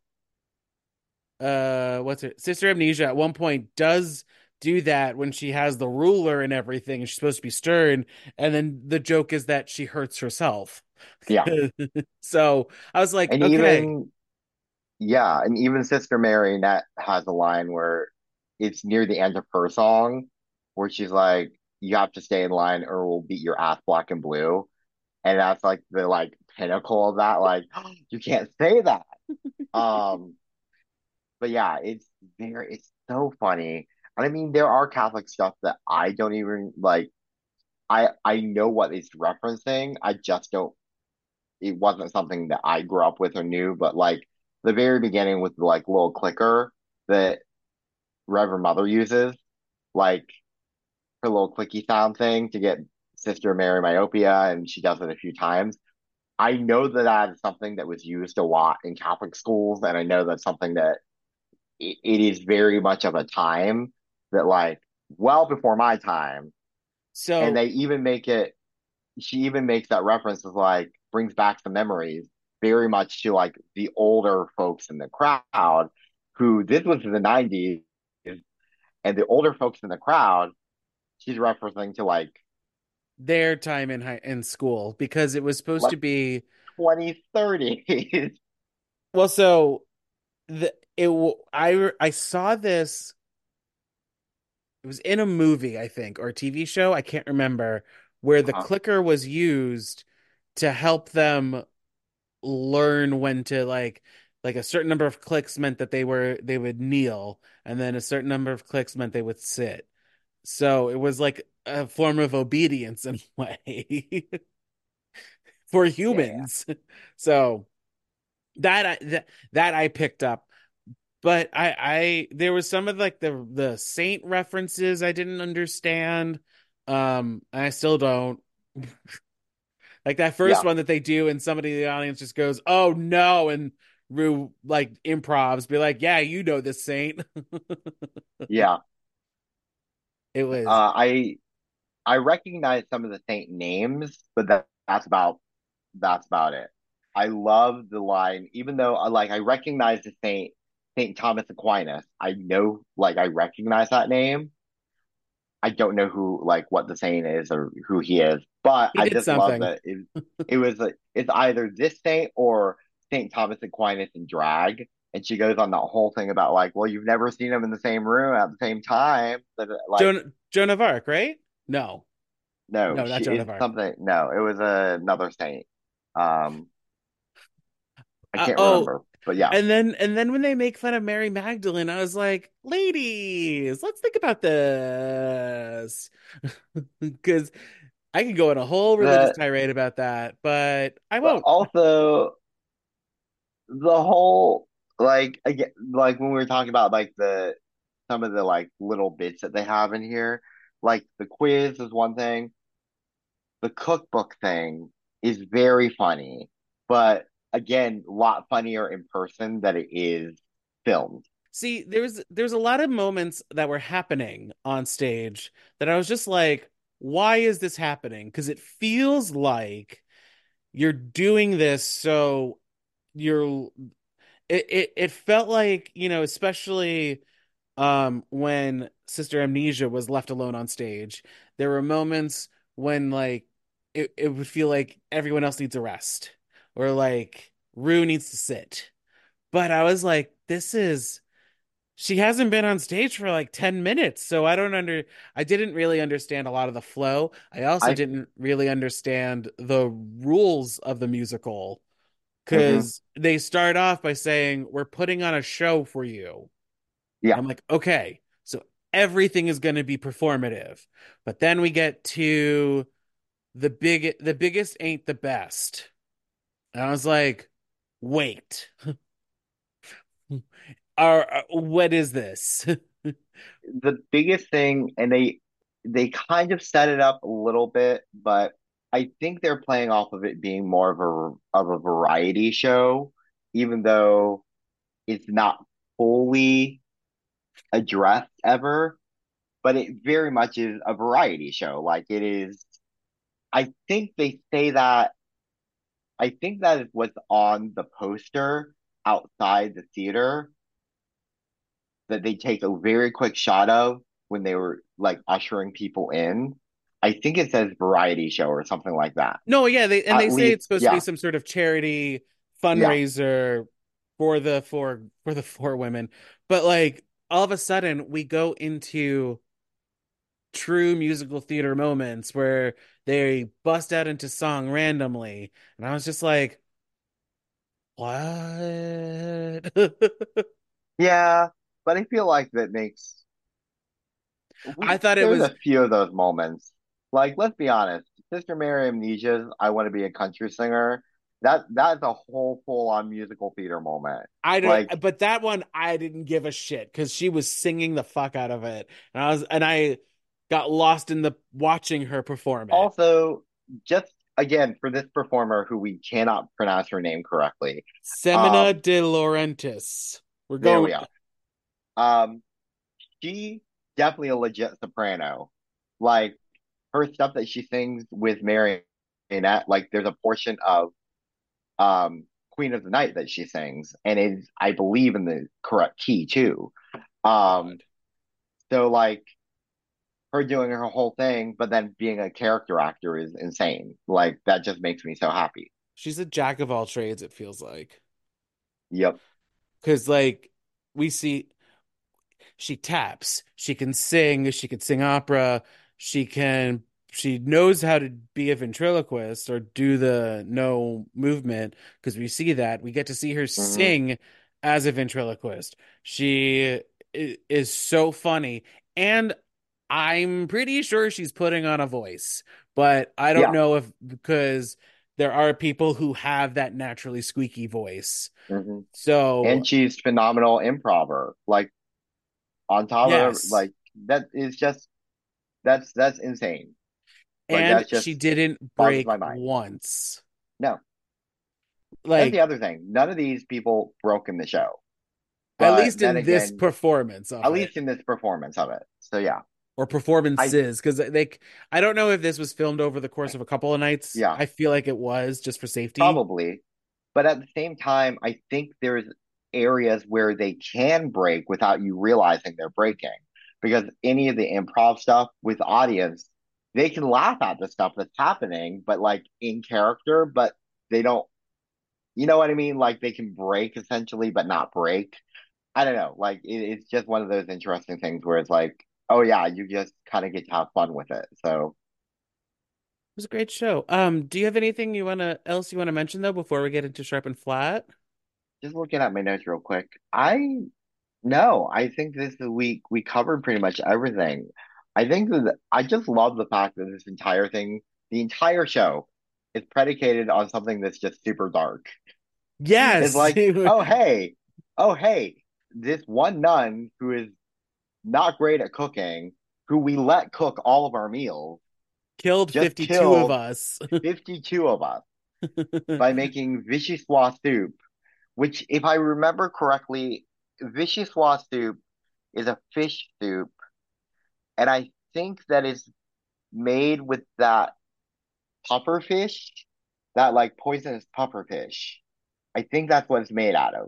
what's it? Sister Amnesia at one point does do that when she has the ruler and everything, and she's supposed to be stern, and then the joke is that she hurts herself. Yeah, So I was like, and okay, even yeah, and even Sister Mary Net has a line where it's near the end of her song where she's like, "You have to stay in line, or we'll beat your ass black and blue." And that's like the like pinnacle of that. Like, you can't say that. Um, but yeah, it's so funny. And I mean, there are Catholic stuff that I don't even like. I know what it's referencing. I just don't. It wasn't something that I grew up with or knew. But like the very beginning with the like little clicker that Reverend Mother uses, like her little clicky sound thing to get Sister Mary myopia, and she does it a few times. I know that that is something that was used a lot in Catholic schools, and I know that's something that it is very much of a time that like well before my time, and so they even make it. She even makes that reference of like brings back some memories very much to like the older folks in the crowd, who this was in the '90s, and the older folks in the crowd. She's referencing to their time in school because it was supposed to like be 2030s. well, so I saw this. It was in a movie, I think, or a TV show. I can't remember where the Uh-huh. clicker was used to help them learn when to like a certain number of clicks meant that they would kneel, and then a certain number of clicks meant they would sit. So it was like a form of obedience in a way for Yeah. humans. So that I picked up. But I there was some of like the saint references I didn't understand. And I still don't. Like that first Yeah. one that they do, and somebody in the audience just goes, "Oh no!" and Rue like improvs, be like, "Yeah, you know this saint." Yeah. It was I recognize some of the saint names, but that's about it. I love the line, even though I recognize the Saint Thomas Aquinas. I know I recognize that name. I don't know who what the saint is or who he is, but he I did just love something. that it was like it's either this saint or Saint Thomas Aquinas in drag. And she goes on that whole thing about well, you've never seen them in the same room at the same time. But Joan of Arc, right? No, no, no, not she Joan is of Arc. something. No, it was another saint. Um, I can't Oh, remember, but yeah, and then when they make fun of Mary Magdalene, I was like, ladies, let's think about this. Because I could go on a whole religious the tirade about that, but I but won't. also the whole again when we were talking about the some of the little bits that they have in here, the quiz is one thing, the cookbook thing is very funny, but again, a lot funnier in person than it is filmed. See, there's a lot of moments that were happening on stage that I was just like, why is this happening? Because it feels like you're doing this so you're it felt like, especially when Sister Amnesia was left alone on stage, there were moments when it would feel like everyone else needs a rest or like Rue needs to sit. But I was like, this is she hasn't been on stage for like 10 minutes, so I didn't really understand a lot of the flow. I also I didn't really understand the rules of the musical mhm. because they start off by saying, "We're putting on a show for you." Yeah. I'm like, okay, so everything is going to be performative. But then we get to the biggest ain't the best. And I was like, wait, what is this? The biggest thing, and they kind of set it up a little bit, but I think they're playing off of it being more of a variety show, even though it's not fully addressed ever, but it very much is a variety show. Like it is, I think they say that, I think that is what's on the poster outside the theater that they take a very quick shot of when they were like ushering people in. I think it says variety show or something like that. No, yeah, they At say least, it's supposed to be yeah, some sort of charity yeah. fundraiser for the four women. But like all of a sudden we go into true musical theater moments where they bust out into song randomly. And I was just like, what? Yeah, but I feel like that makes I thought it there's was a few of those moments. Like, let's be honest, Sister Mary Amnesia's "I Want to Be a Country Singer." That's a whole full on musical theater moment. I don't, Like, but that one I didn't give a shit because she was singing the fuck out of it, and I got lost in the watching her perform it. also, just again for this performer who we cannot pronounce her name correctly. Semina Um, de Laurentiis. We're there going. we go. Um, she definitely a legit soprano. Like her stuff that she sings with Marionette, like there's a portion of Queen of the Night that she sings, and is I believe in the correct key too. Um, God, so like her doing her whole thing, but then being a character actor is insane. Like that just makes me so happy. she's a jack of all trades. It feels like Yep. because like we see she taps, she can sing, she can sing opera, she can she knows how to be a ventriloquist or do the no movement because we see that we get to see her Hmm. sing as a ventriloquist. She is so funny and I'm pretty sure she's putting on a voice, but I don't Yeah. know if because there are people who have that naturally squeaky voice. Hmm. So, And she's phenomenal improver. Like on top of yes. like that is just that's insane. Like And that's she just didn't boggles break my mind. once. No, that's the Like, other thing. None of these people broke in the show. at But least then in this again, performance of at it, least in this performance of it. So yeah, or I performances, because I don't know if this was filmed over the course of a couple of nights. yeah, I feel like it was just for safety. probably. But at the same time, I think there's areas where they can break without you realizing they're breaking. Because any of the improv stuff with the audience, they can laugh at the stuff that's happening, but like in character, but they don't, you know what I mean? Like they can break essentially, but not break. I don't know. Like it's just one of those interesting things where it's like, oh yeah, you just kind of get to have fun with it. So It was a great show. Do you have anything you wanna mention though before we get into Sharp and Flat? just looking at my notes real quick, I no, I think this week we covered pretty much everything. I think that I just love the fact that this entire thing, the entire show, is predicated on something that's just super dark. It's Yes, like, oh hey, this one nun who is not great at cooking, who we let cook all of our meals, killed just 52 of killed us. 52 of us by making vichyssoise soup, which, if I remember correctly, vichyssoise soup is a fish soup, and I think that is made with that puffer fish, that like poisonous puffer fish. I think that's what it's made out of.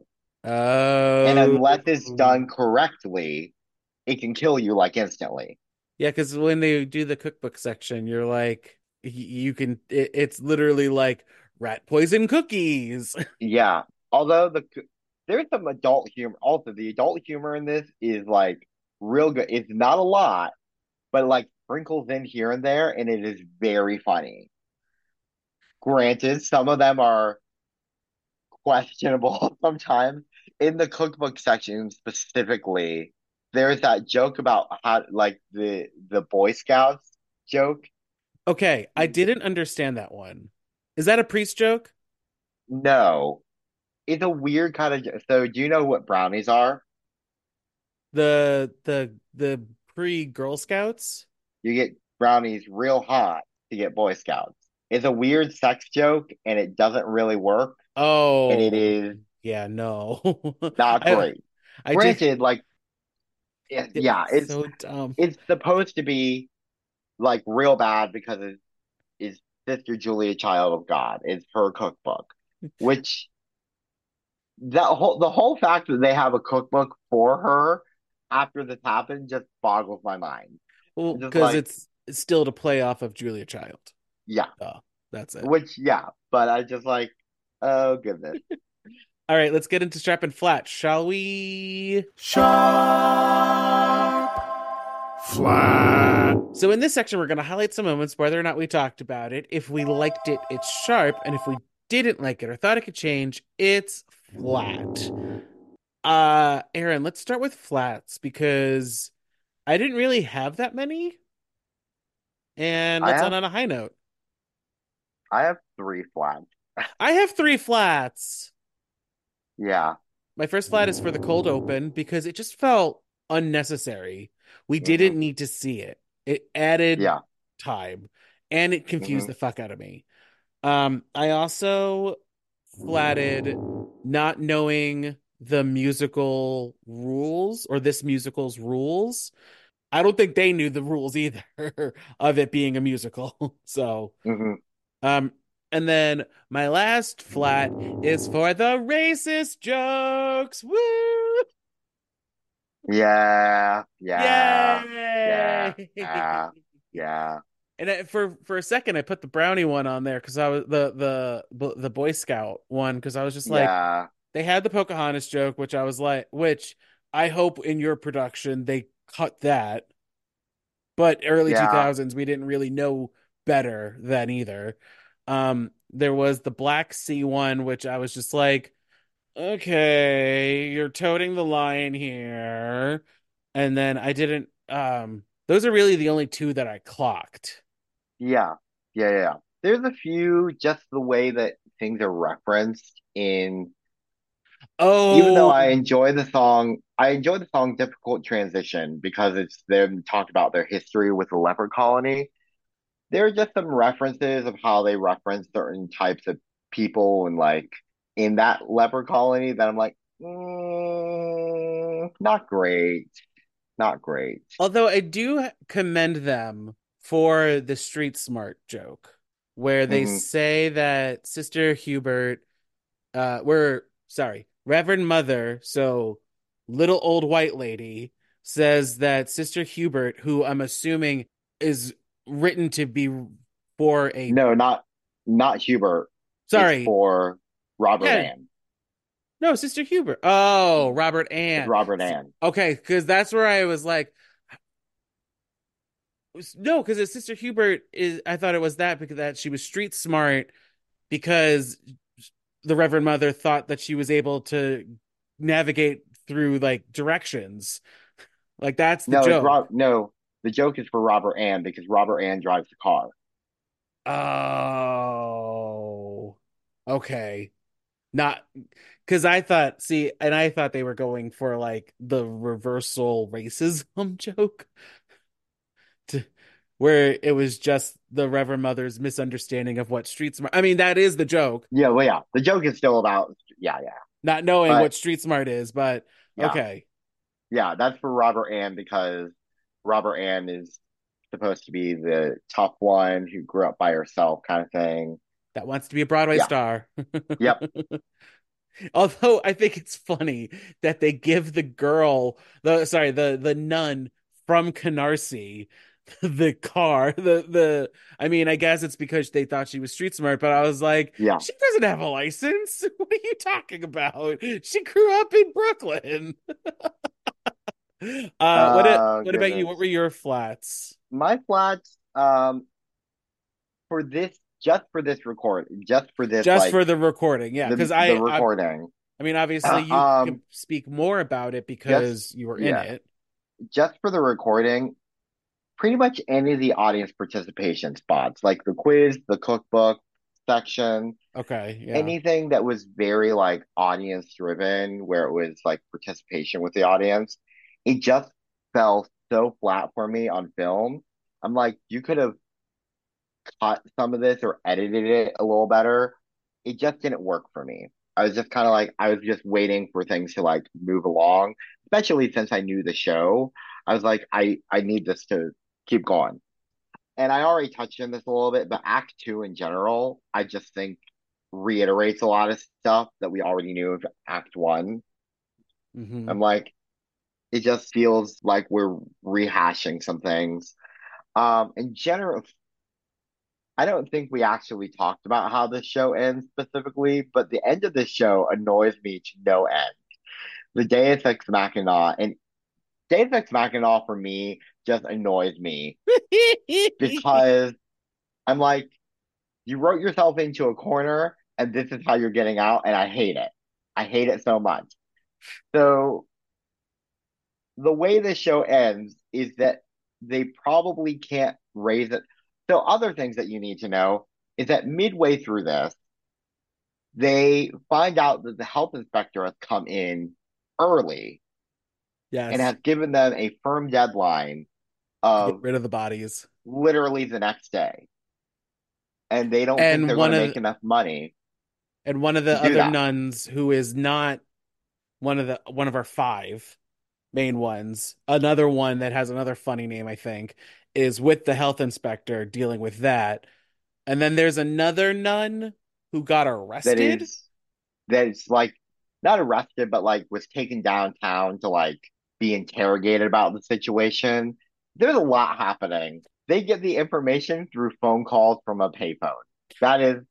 And Oh, unless it's done correctly, it can kill you like instantly. yeah, because when they do the cookbook section, you're like, you can, it's literally like rat poison cookies. Yeah. Although there's some adult humor. Also, the adult humor in this is like real good. It's not a lot, but like sprinkles in here and there, and it is very funny. Granted, some of them are questionable sometimes. In the cookbook section specifically, there's that joke about how like the Boy Scouts joke. Okay, I didn't understand that one. Is that a priest joke? No, it's a weird kind of. So, do you know what brownies are? The pre Girl Scouts? You get brownies real hot to get Boy Scouts. It's a weird sex joke, and it doesn't really work, and it Oh, is yeah, no. not I great. I did Granted, like, it was yeah, so dumb. it's supposed to be like real bad because it's Sister Julia, Child of God. It's her cookbook, which the whole fact that they have a cookbook for her after this happened just boggles my mind. Well, It's just because like, it's still to play off of Julia Child. yeah, Oh, that's it. which yeah, but I just like, oh goodness, All right, let's get into Strap and Flat, shall we? Sharp, flat. So in this section, we're going to highlight some moments, whether or not we talked about it. If we liked it, it's sharp, and if we didn't like it or thought it could change, it's flat. Aaron, let's start with flats because I didn't really have that many, and I let's end have on a high note. I have three flats. I have three flats. Yeah. My first flat is for the cold open because it just felt unnecessary. We Hmm. didn't need to see it. It added Yeah. time and it confused Hmm. the fuck out of me. I also flatted not knowing the musical rules or this musical's rules. I don't think they knew the rules either of it being a musical. So, Hmm. um, and then my last flat is for the racist jokes. Woo! Yeah. Yeah. Yeah. Yay! Yeah. Yeah. And for a second, I put the brownie one on there because I was the Boy Scout one because I was just like, Yeah. they had the Pocahontas joke, which I was like, which I hope in your production they cut that. But early Yeah. 2000s, we didn't really know better than either. There was the Black Sea one, which I was just like, okay, you're toting the line here. And then I didn't, those are really the only two that I clocked. Yeah. Yeah. Yeah. There's a few just the way that things are referenced in, even though Oh, I enjoy the song Difficult Transition because it's them talked about their history with the leper colony. There are just some references of how they reference certain types of people and like in that leper colony that I'm like, not great. Not great. although I do commend them for the street smart joke, where they Hmm. say that Sister Hubert, we're sorry, Reverend Mother, so little old white lady, says that Sister Hubert, who I'm assuming is written to be for a, No, not Hubert. It's sorry, for Robert yeah, Ann. no, Sister Hubert. Oh, Mhm. Robert It's Ann. Robert Ann. Okay, because that's where I was like, no, because his Sister Hubert is. I thought it was that because that she was street smart because the Reverend Mother thought that she was able to navigate through like directions. Like that's the No, it's joke. Rob. No, the joke is for Robert Ann because Robert Ann drives the car. Oh, okay. Not because I thought, see, and I thought they were going for like the reversal racism joke to where it was just the Reverend Mother's misunderstanding of what street smart. I mean, that is the joke, Yeah, well, yeah. The joke is still about yeah, yeah. not knowing But what street smart is, but yeah, okay. yeah, that's for Robert Ann because Robert Ann is supposed to be the tough one who grew up by herself kind of thing. That wants to be a Broadway Yeah. star. Yep. Although I think it's funny that they give the girl, the nun from Canarsie, the car, I mean, I guess it's because they thought she was street smart, but I was like, Yeah. she doesn't have a license. What are you talking about? She grew up in Brooklyn. What about you? What were Goodness. your flats? My flats, for this, just for this, Just like for the recording, yeah, because the recording. I mean, obviously you can Um, speak more about it just because you were in yeah, it. just for the recording, pretty much any of the audience participation spots, like the quiz, the cookbook section, Okay, yeah. anything that was very like audience driven, where it was like participation with the audience, it just fell so flat for me on film. I'm like, you could have cut some of this or edited it a little better. It just didn't work for me. I was just kind of like, I was just waiting for things to like move along, especially since I knew the show. I was like, I need this to keep going. And I already touched on this a little bit, but Act Two in general, I just think reiterates a lot of stuff that we already knew of Act One. Hmm. I'm like, it just feels like we're rehashing some things. In general, I don't think we actually talked about how this show ends specifically, but the end of this show annoys me to no end. The Deus Ex Machina, and Deus Ex Machina for me just annoys me because I'm like, you wrote yourself into a corner and this is how you're getting out, and I hate it. I hate it so much. So the way this show ends is that they probably can't raise it. So other things that you need to know is that midway through this, they find out that the health inspector has come in early and Yes, has given them a firm deadline to get of rid of the bodies. literally the next day. And they don't think And they're going to make enough money one of to the do other that. nuns who is not one of our five main ones, another one that has another funny name, I think, is with the health inspector dealing with that. And then there's another nun who got That arrested. is, that is like not arrested, but like was taken downtown to like be interrogated about the situation. There's a lot happening. They get the information through phone calls from a payphone. That is,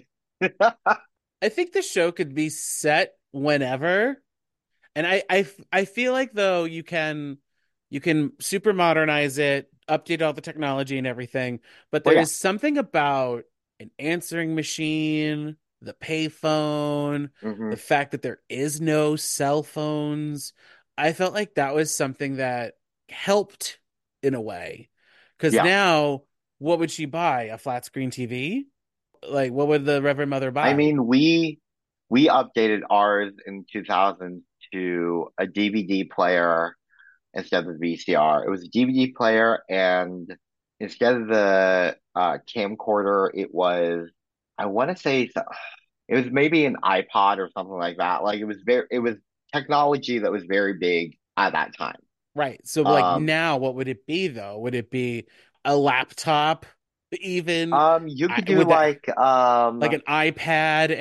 I think the show could be set whenever. And I feel like though you can super modernize it, update all the technology and everything, but well, there yeah, is something about an answering machine, the payphone, hmm the fact that there is no cell phones. I felt like that was something that helped in a way. Because yeah. now, what would she buy? A flat screen TV? Like, what would the Reverend Mother I buy? mean, we updated ours in 2000 to a DVD player instead of the VCR. It was a DVD player, and instead of the camcorder, it was I want to say it was maybe an iPod or something like that. Like it was technology that was very big at that time. Right. So like Um, now what would it be though? Would it be a laptop even? you could do Would that like like an iPad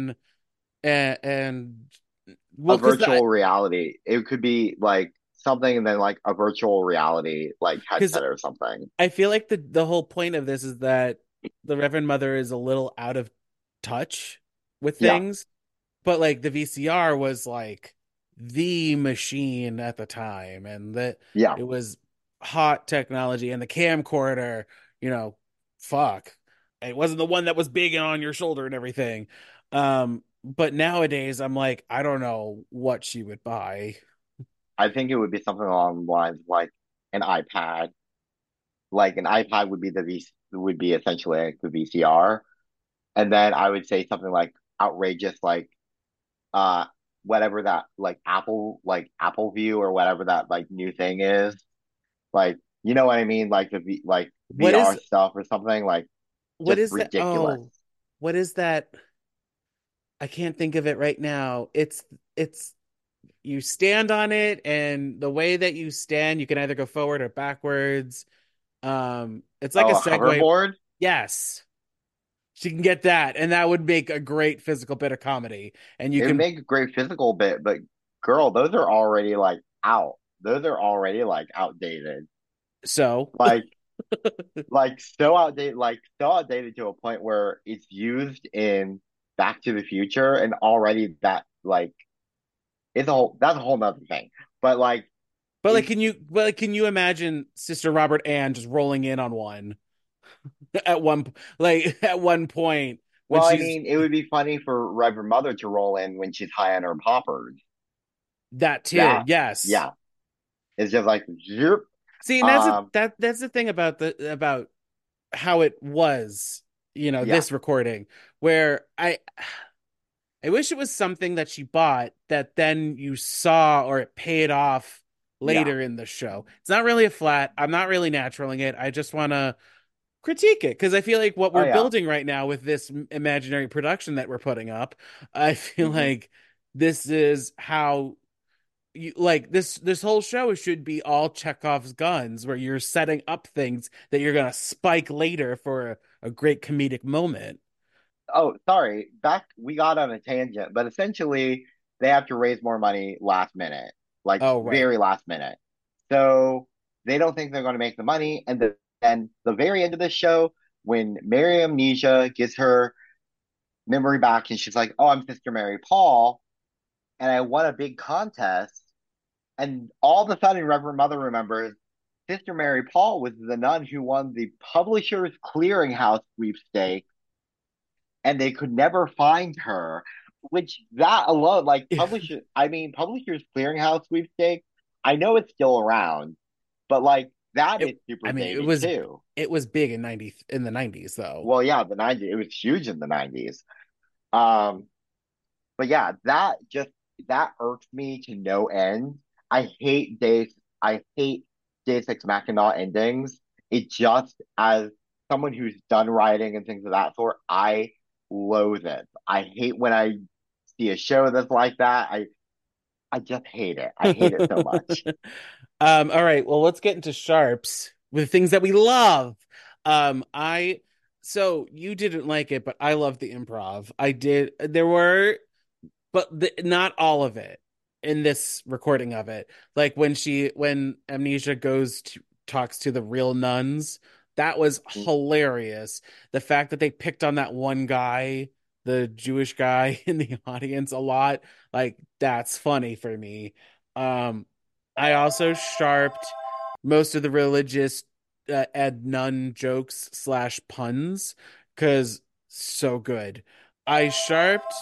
and a well cuz virtual reality. It could be like something and then like a virtual reality like cuz headset or something. I feel like the whole point of this is that the Reverend Mother is a little out of touch with Yeah, things, but like the VCR was like the machine at the time and that yeah. it was hot technology and the camcorder, you know, fuck. It wasn't the one that was big on your shoulder and everything. But nowadays I'm like, I don't know what she would buy. I think it would be something along the lines of like an iPad. Like an iPad would be would be essentially like the VCR, and then I would say something like outrageous, like uh whatever that like Apple View or whatever that like new thing is. Like you know what I mean? Like like What VR is stuff or something like what just is that? ridiculous. Oh, what is that? I can't think of it right now. It's you stand on it and the way that you stand, you can either go forward or backwards. It's like a Oh, a Segway. hoverboard? Yes, she can get that, and that would make a great physical bit of comedy. And you It would can make a great physical bit, but girl, those are already like out. Those are already like outdated. so Like like so outdated to a point where it's used in Back to the Future and already that like it's a whole that's a whole nother thing. But like it's can you imagine Sister Robert Ann just rolling in on one at one point when well, I she's mean, it would be funny for Reverend Mother to roll in when she's high on her poppers. that too. That Yes. yeah. It's just like zoop. See, and Um, that's the thing about the about how it was, yeah. this recording, where I wish it was something that she bought that then you saw or it paid off Yeah. later in the show. It's not really a flat. I'm not really naturaling it. I just want to critique it because I feel like what Oh we're yeah. building right now with this imaginary production that we're putting up, I feel Hmm. like this is how you like this whole show should be all Chekhov's guns where you're setting up things that you're gonna spike later for a great comedic moment. Oh, sorry. Back we got on a tangent, but essentially they have to raise more money last minute, like Oh, right. very last minute. So they don't think they're going to make the money, and then the very end of this show, when Mary Amnesia gets her memory back, and she's like, "Oh, I'm Sister Mary Paul, and I won a big contest," and all of a sudden, Reverend Mother remembers Sister Mary Paul was the nun who won the Publishers Clearinghouse sweepstakes and they could never find her. Which that alone, like Publishers Clearinghouse sweepstakes, I know it's still around, but like that It, is super I mean, dated too. it was big in the 90s though. Well, yeah, the '90s, it was huge in the '90s. Um, but yeah, that irks me to no end. I hate days. I hate Deus Ex Machina endings. It just as someone who's done writing and things of that sort, I loathe it. I hate when I see a show that's like that. I just hate it. I hate it so much. All right, well, let's get into sharps with things that we love. I so you didn't like it, but I love the improv. I did. There were, but not all of it in this recording of it. Like when Amnesia goes to talks to the real nuns, that was hilarious. The fact that they picked on that one guy, the Jewish guy in the audience a lot, like that's funny for me. Um, I also sharped most of the religious Ed Nun jokes slash puns because so good. I sharped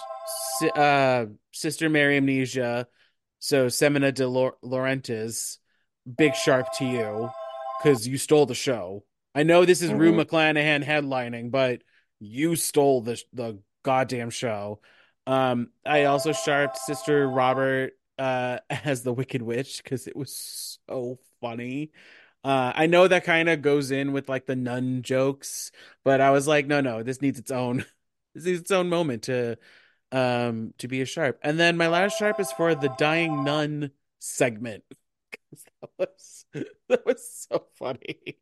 Sister Mary Amnesia, so Semina de Laurentiis, big sharp to you because you stole the show. I know this is Rue Mm-hmm. McClanahan headlining, but you stole the goddamn show. I also sharped Sister Robert as the Wicked Witch because it was so funny. I know that kind of goes in with like the nun jokes, but I was like, no, no, this needs its own, this needs its own moment to be a sharp. And then my last sharp is for the dying nun segment. That was that was so funny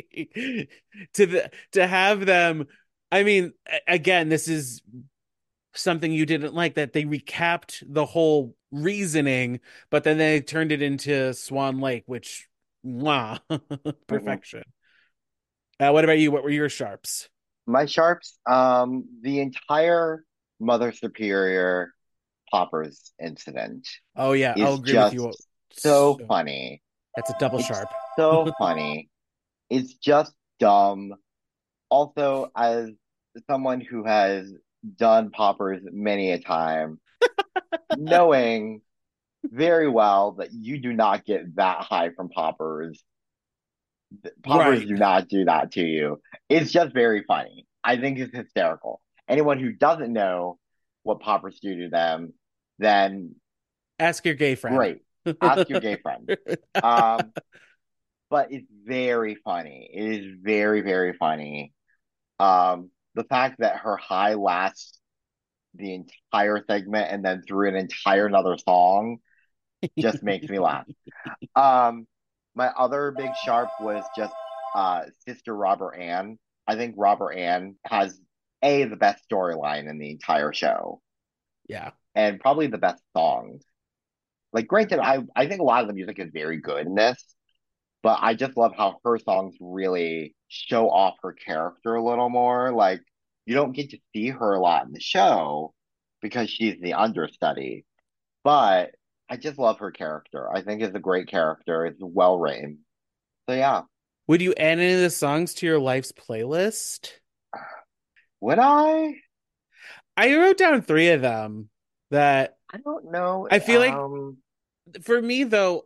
to have them. I mean, again, this is something you didn't like that they recapped the whole reasoning, but then they turned it into Swan Lake, which wow, Mm-hmm. perfection. What about you? What were your sharps? My sharps, the entire Mother Superior Poppers incident Oh yeah, I'll is agree with you. just so So, funny. that's a double It's sharp. so funny. It's just dumb. Also, as someone who has done poppers many a time, knowing very well that you do not get that high from poppers, poppers Right. do not do that to you. It's just very funny. I think it's hysterical. Anyone who doesn't know what poppers do to them, then Ask your gay friend. great. Ask your gay friend. Um, but it's very funny. It is very, very funny. The fact that her high lasts the entire segment and then through an entire another song just makes me laugh. Um, my other big sharp was just Sister Robert Ann. I think Robert Ann has the best storyline in the entire show Yeah. and probably the best songs. Like granted, I think a lot of the music is very good in this, but I just love how her songs really show off her character a little more. Like you don't get to see her a lot in the show because she's the understudy, but I just love her character. I think it's a great character. It's well written. So yeah, Would you add any of the songs to your life's playlist? would I? I wrote down three of them that I don't know. I feel like for me though,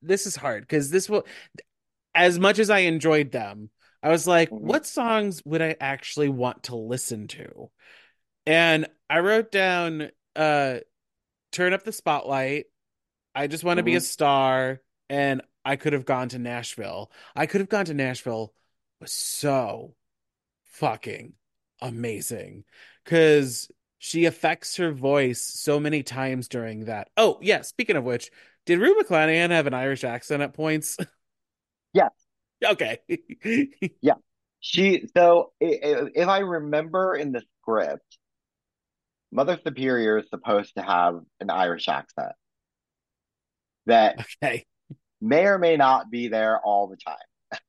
this is hard because this will, as much as I enjoyed them, I was like, Mhm, what songs would I actually want to listen to? And I wrote down Turn Up the Spotlight, I Just Want to Be a mhm. Star, and I Could Have Gone to Nashville. I Could Have Gone to Nashville was so fucking amazing because she affects her voice so many times during that. Oh, yeah, speaking of which, did Rue McClanahan have an Irish accent at points? Yeah, Okay. yeah. So if I remember in the script, Mother Superior is supposed to have an Irish accent that Okay. may or may not be there all the time.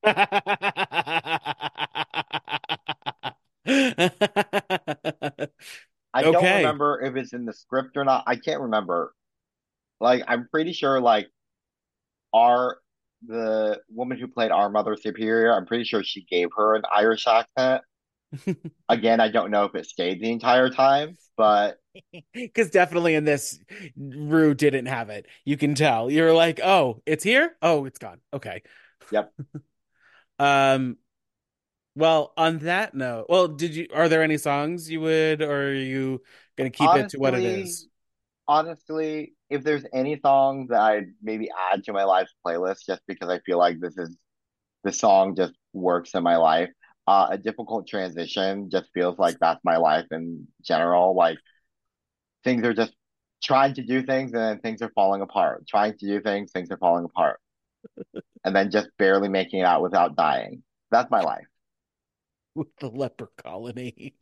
I don't Okay. remember if it's in the script or not. I can't remember. Like, I'm pretty sure, like, our the woman who played our Mother Superior, I'm pretty sure she gave her an Irish accent. Again, I don't know if it stayed the entire time, but Because definitely in this, Rue didn't have it. You can tell. You're like, oh, it's here? Oh, it's gone. Okay. yep. Um, well, on that note, well, are there any songs you would, or are you gonna keep it to what it Honestly, is? honestly, if there's any song that I'd maybe add to my life playlist just because I feel like the song just works in my life. A difficult transition just feels like that's my life in general. Like things are just trying to do things and then things are falling apart. Trying to do things, things are falling apart. And then just barely making it out without dying. That's my life. With the leper colony.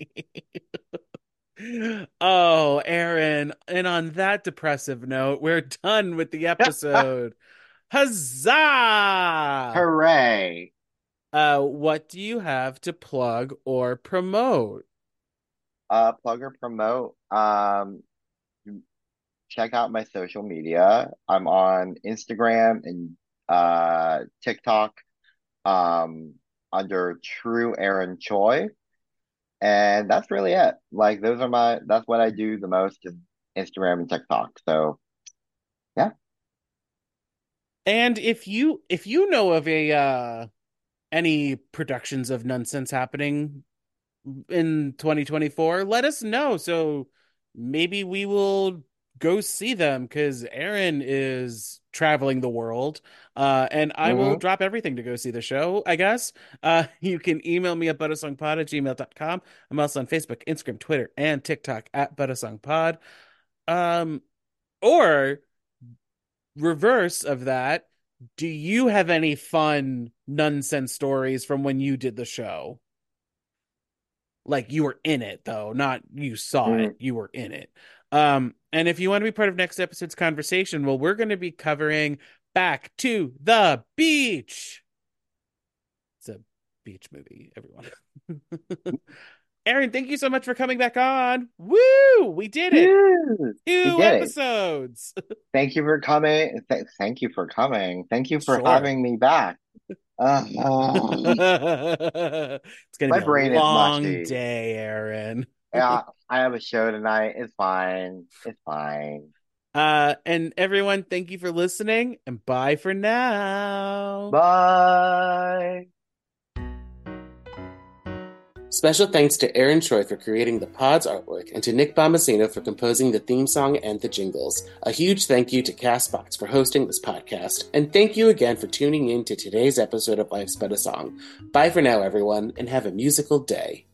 Oh, Aaron. And on that depressive note, we're done with the episode. Huzzah! Hooray. What do you have to plug or promote? Plug or promote. Check out my social media. I'm on Instagram and TikTok um under True Aaron Choi. And that's really it. Like that's what I do the most is Instagram and TikTok. So yeah. And if you know of a any productions of nonsense happening in 2024, let us know. So maybe we will go see them because Aaron is traveling the world. And I will Hmm. drop everything to go see the show, I guess. You can email me at buttersongpod@gmail.com. I'm also on Facebook, Instagram, Twitter, and TikTok at buttersongpod. Um, or reverse of that, do you have any fun nonsense stories from when you did the show? Like you were in it though, not you saw it, Hmm. you were in it. And if you want to be part of next episode's conversation, well, we're going to be covering Back to the Beach. It's a beach movie, everyone. Aaron, thank you so much for coming back on. Woo! We did it. Dude, we Two did it. episodes. Thank you for coming. Thank you for coming. Thank you for Sure. having me back. Uh, It's going to my be a brain is long mushy. day, Aaron. Yeah, I have a show tonight. It's fine. It's fine. And everyone, thank you for listening and bye for now. Bye. Special thanks to Aaron Choi for creating the pod's artwork and to Nick Bombasino for composing the theme song and the jingles. A huge thank you to Castbox for hosting this podcast. And thank you again for tuning in to today's episode of Life's But a Song. Bye for now, everyone, and have a musical day.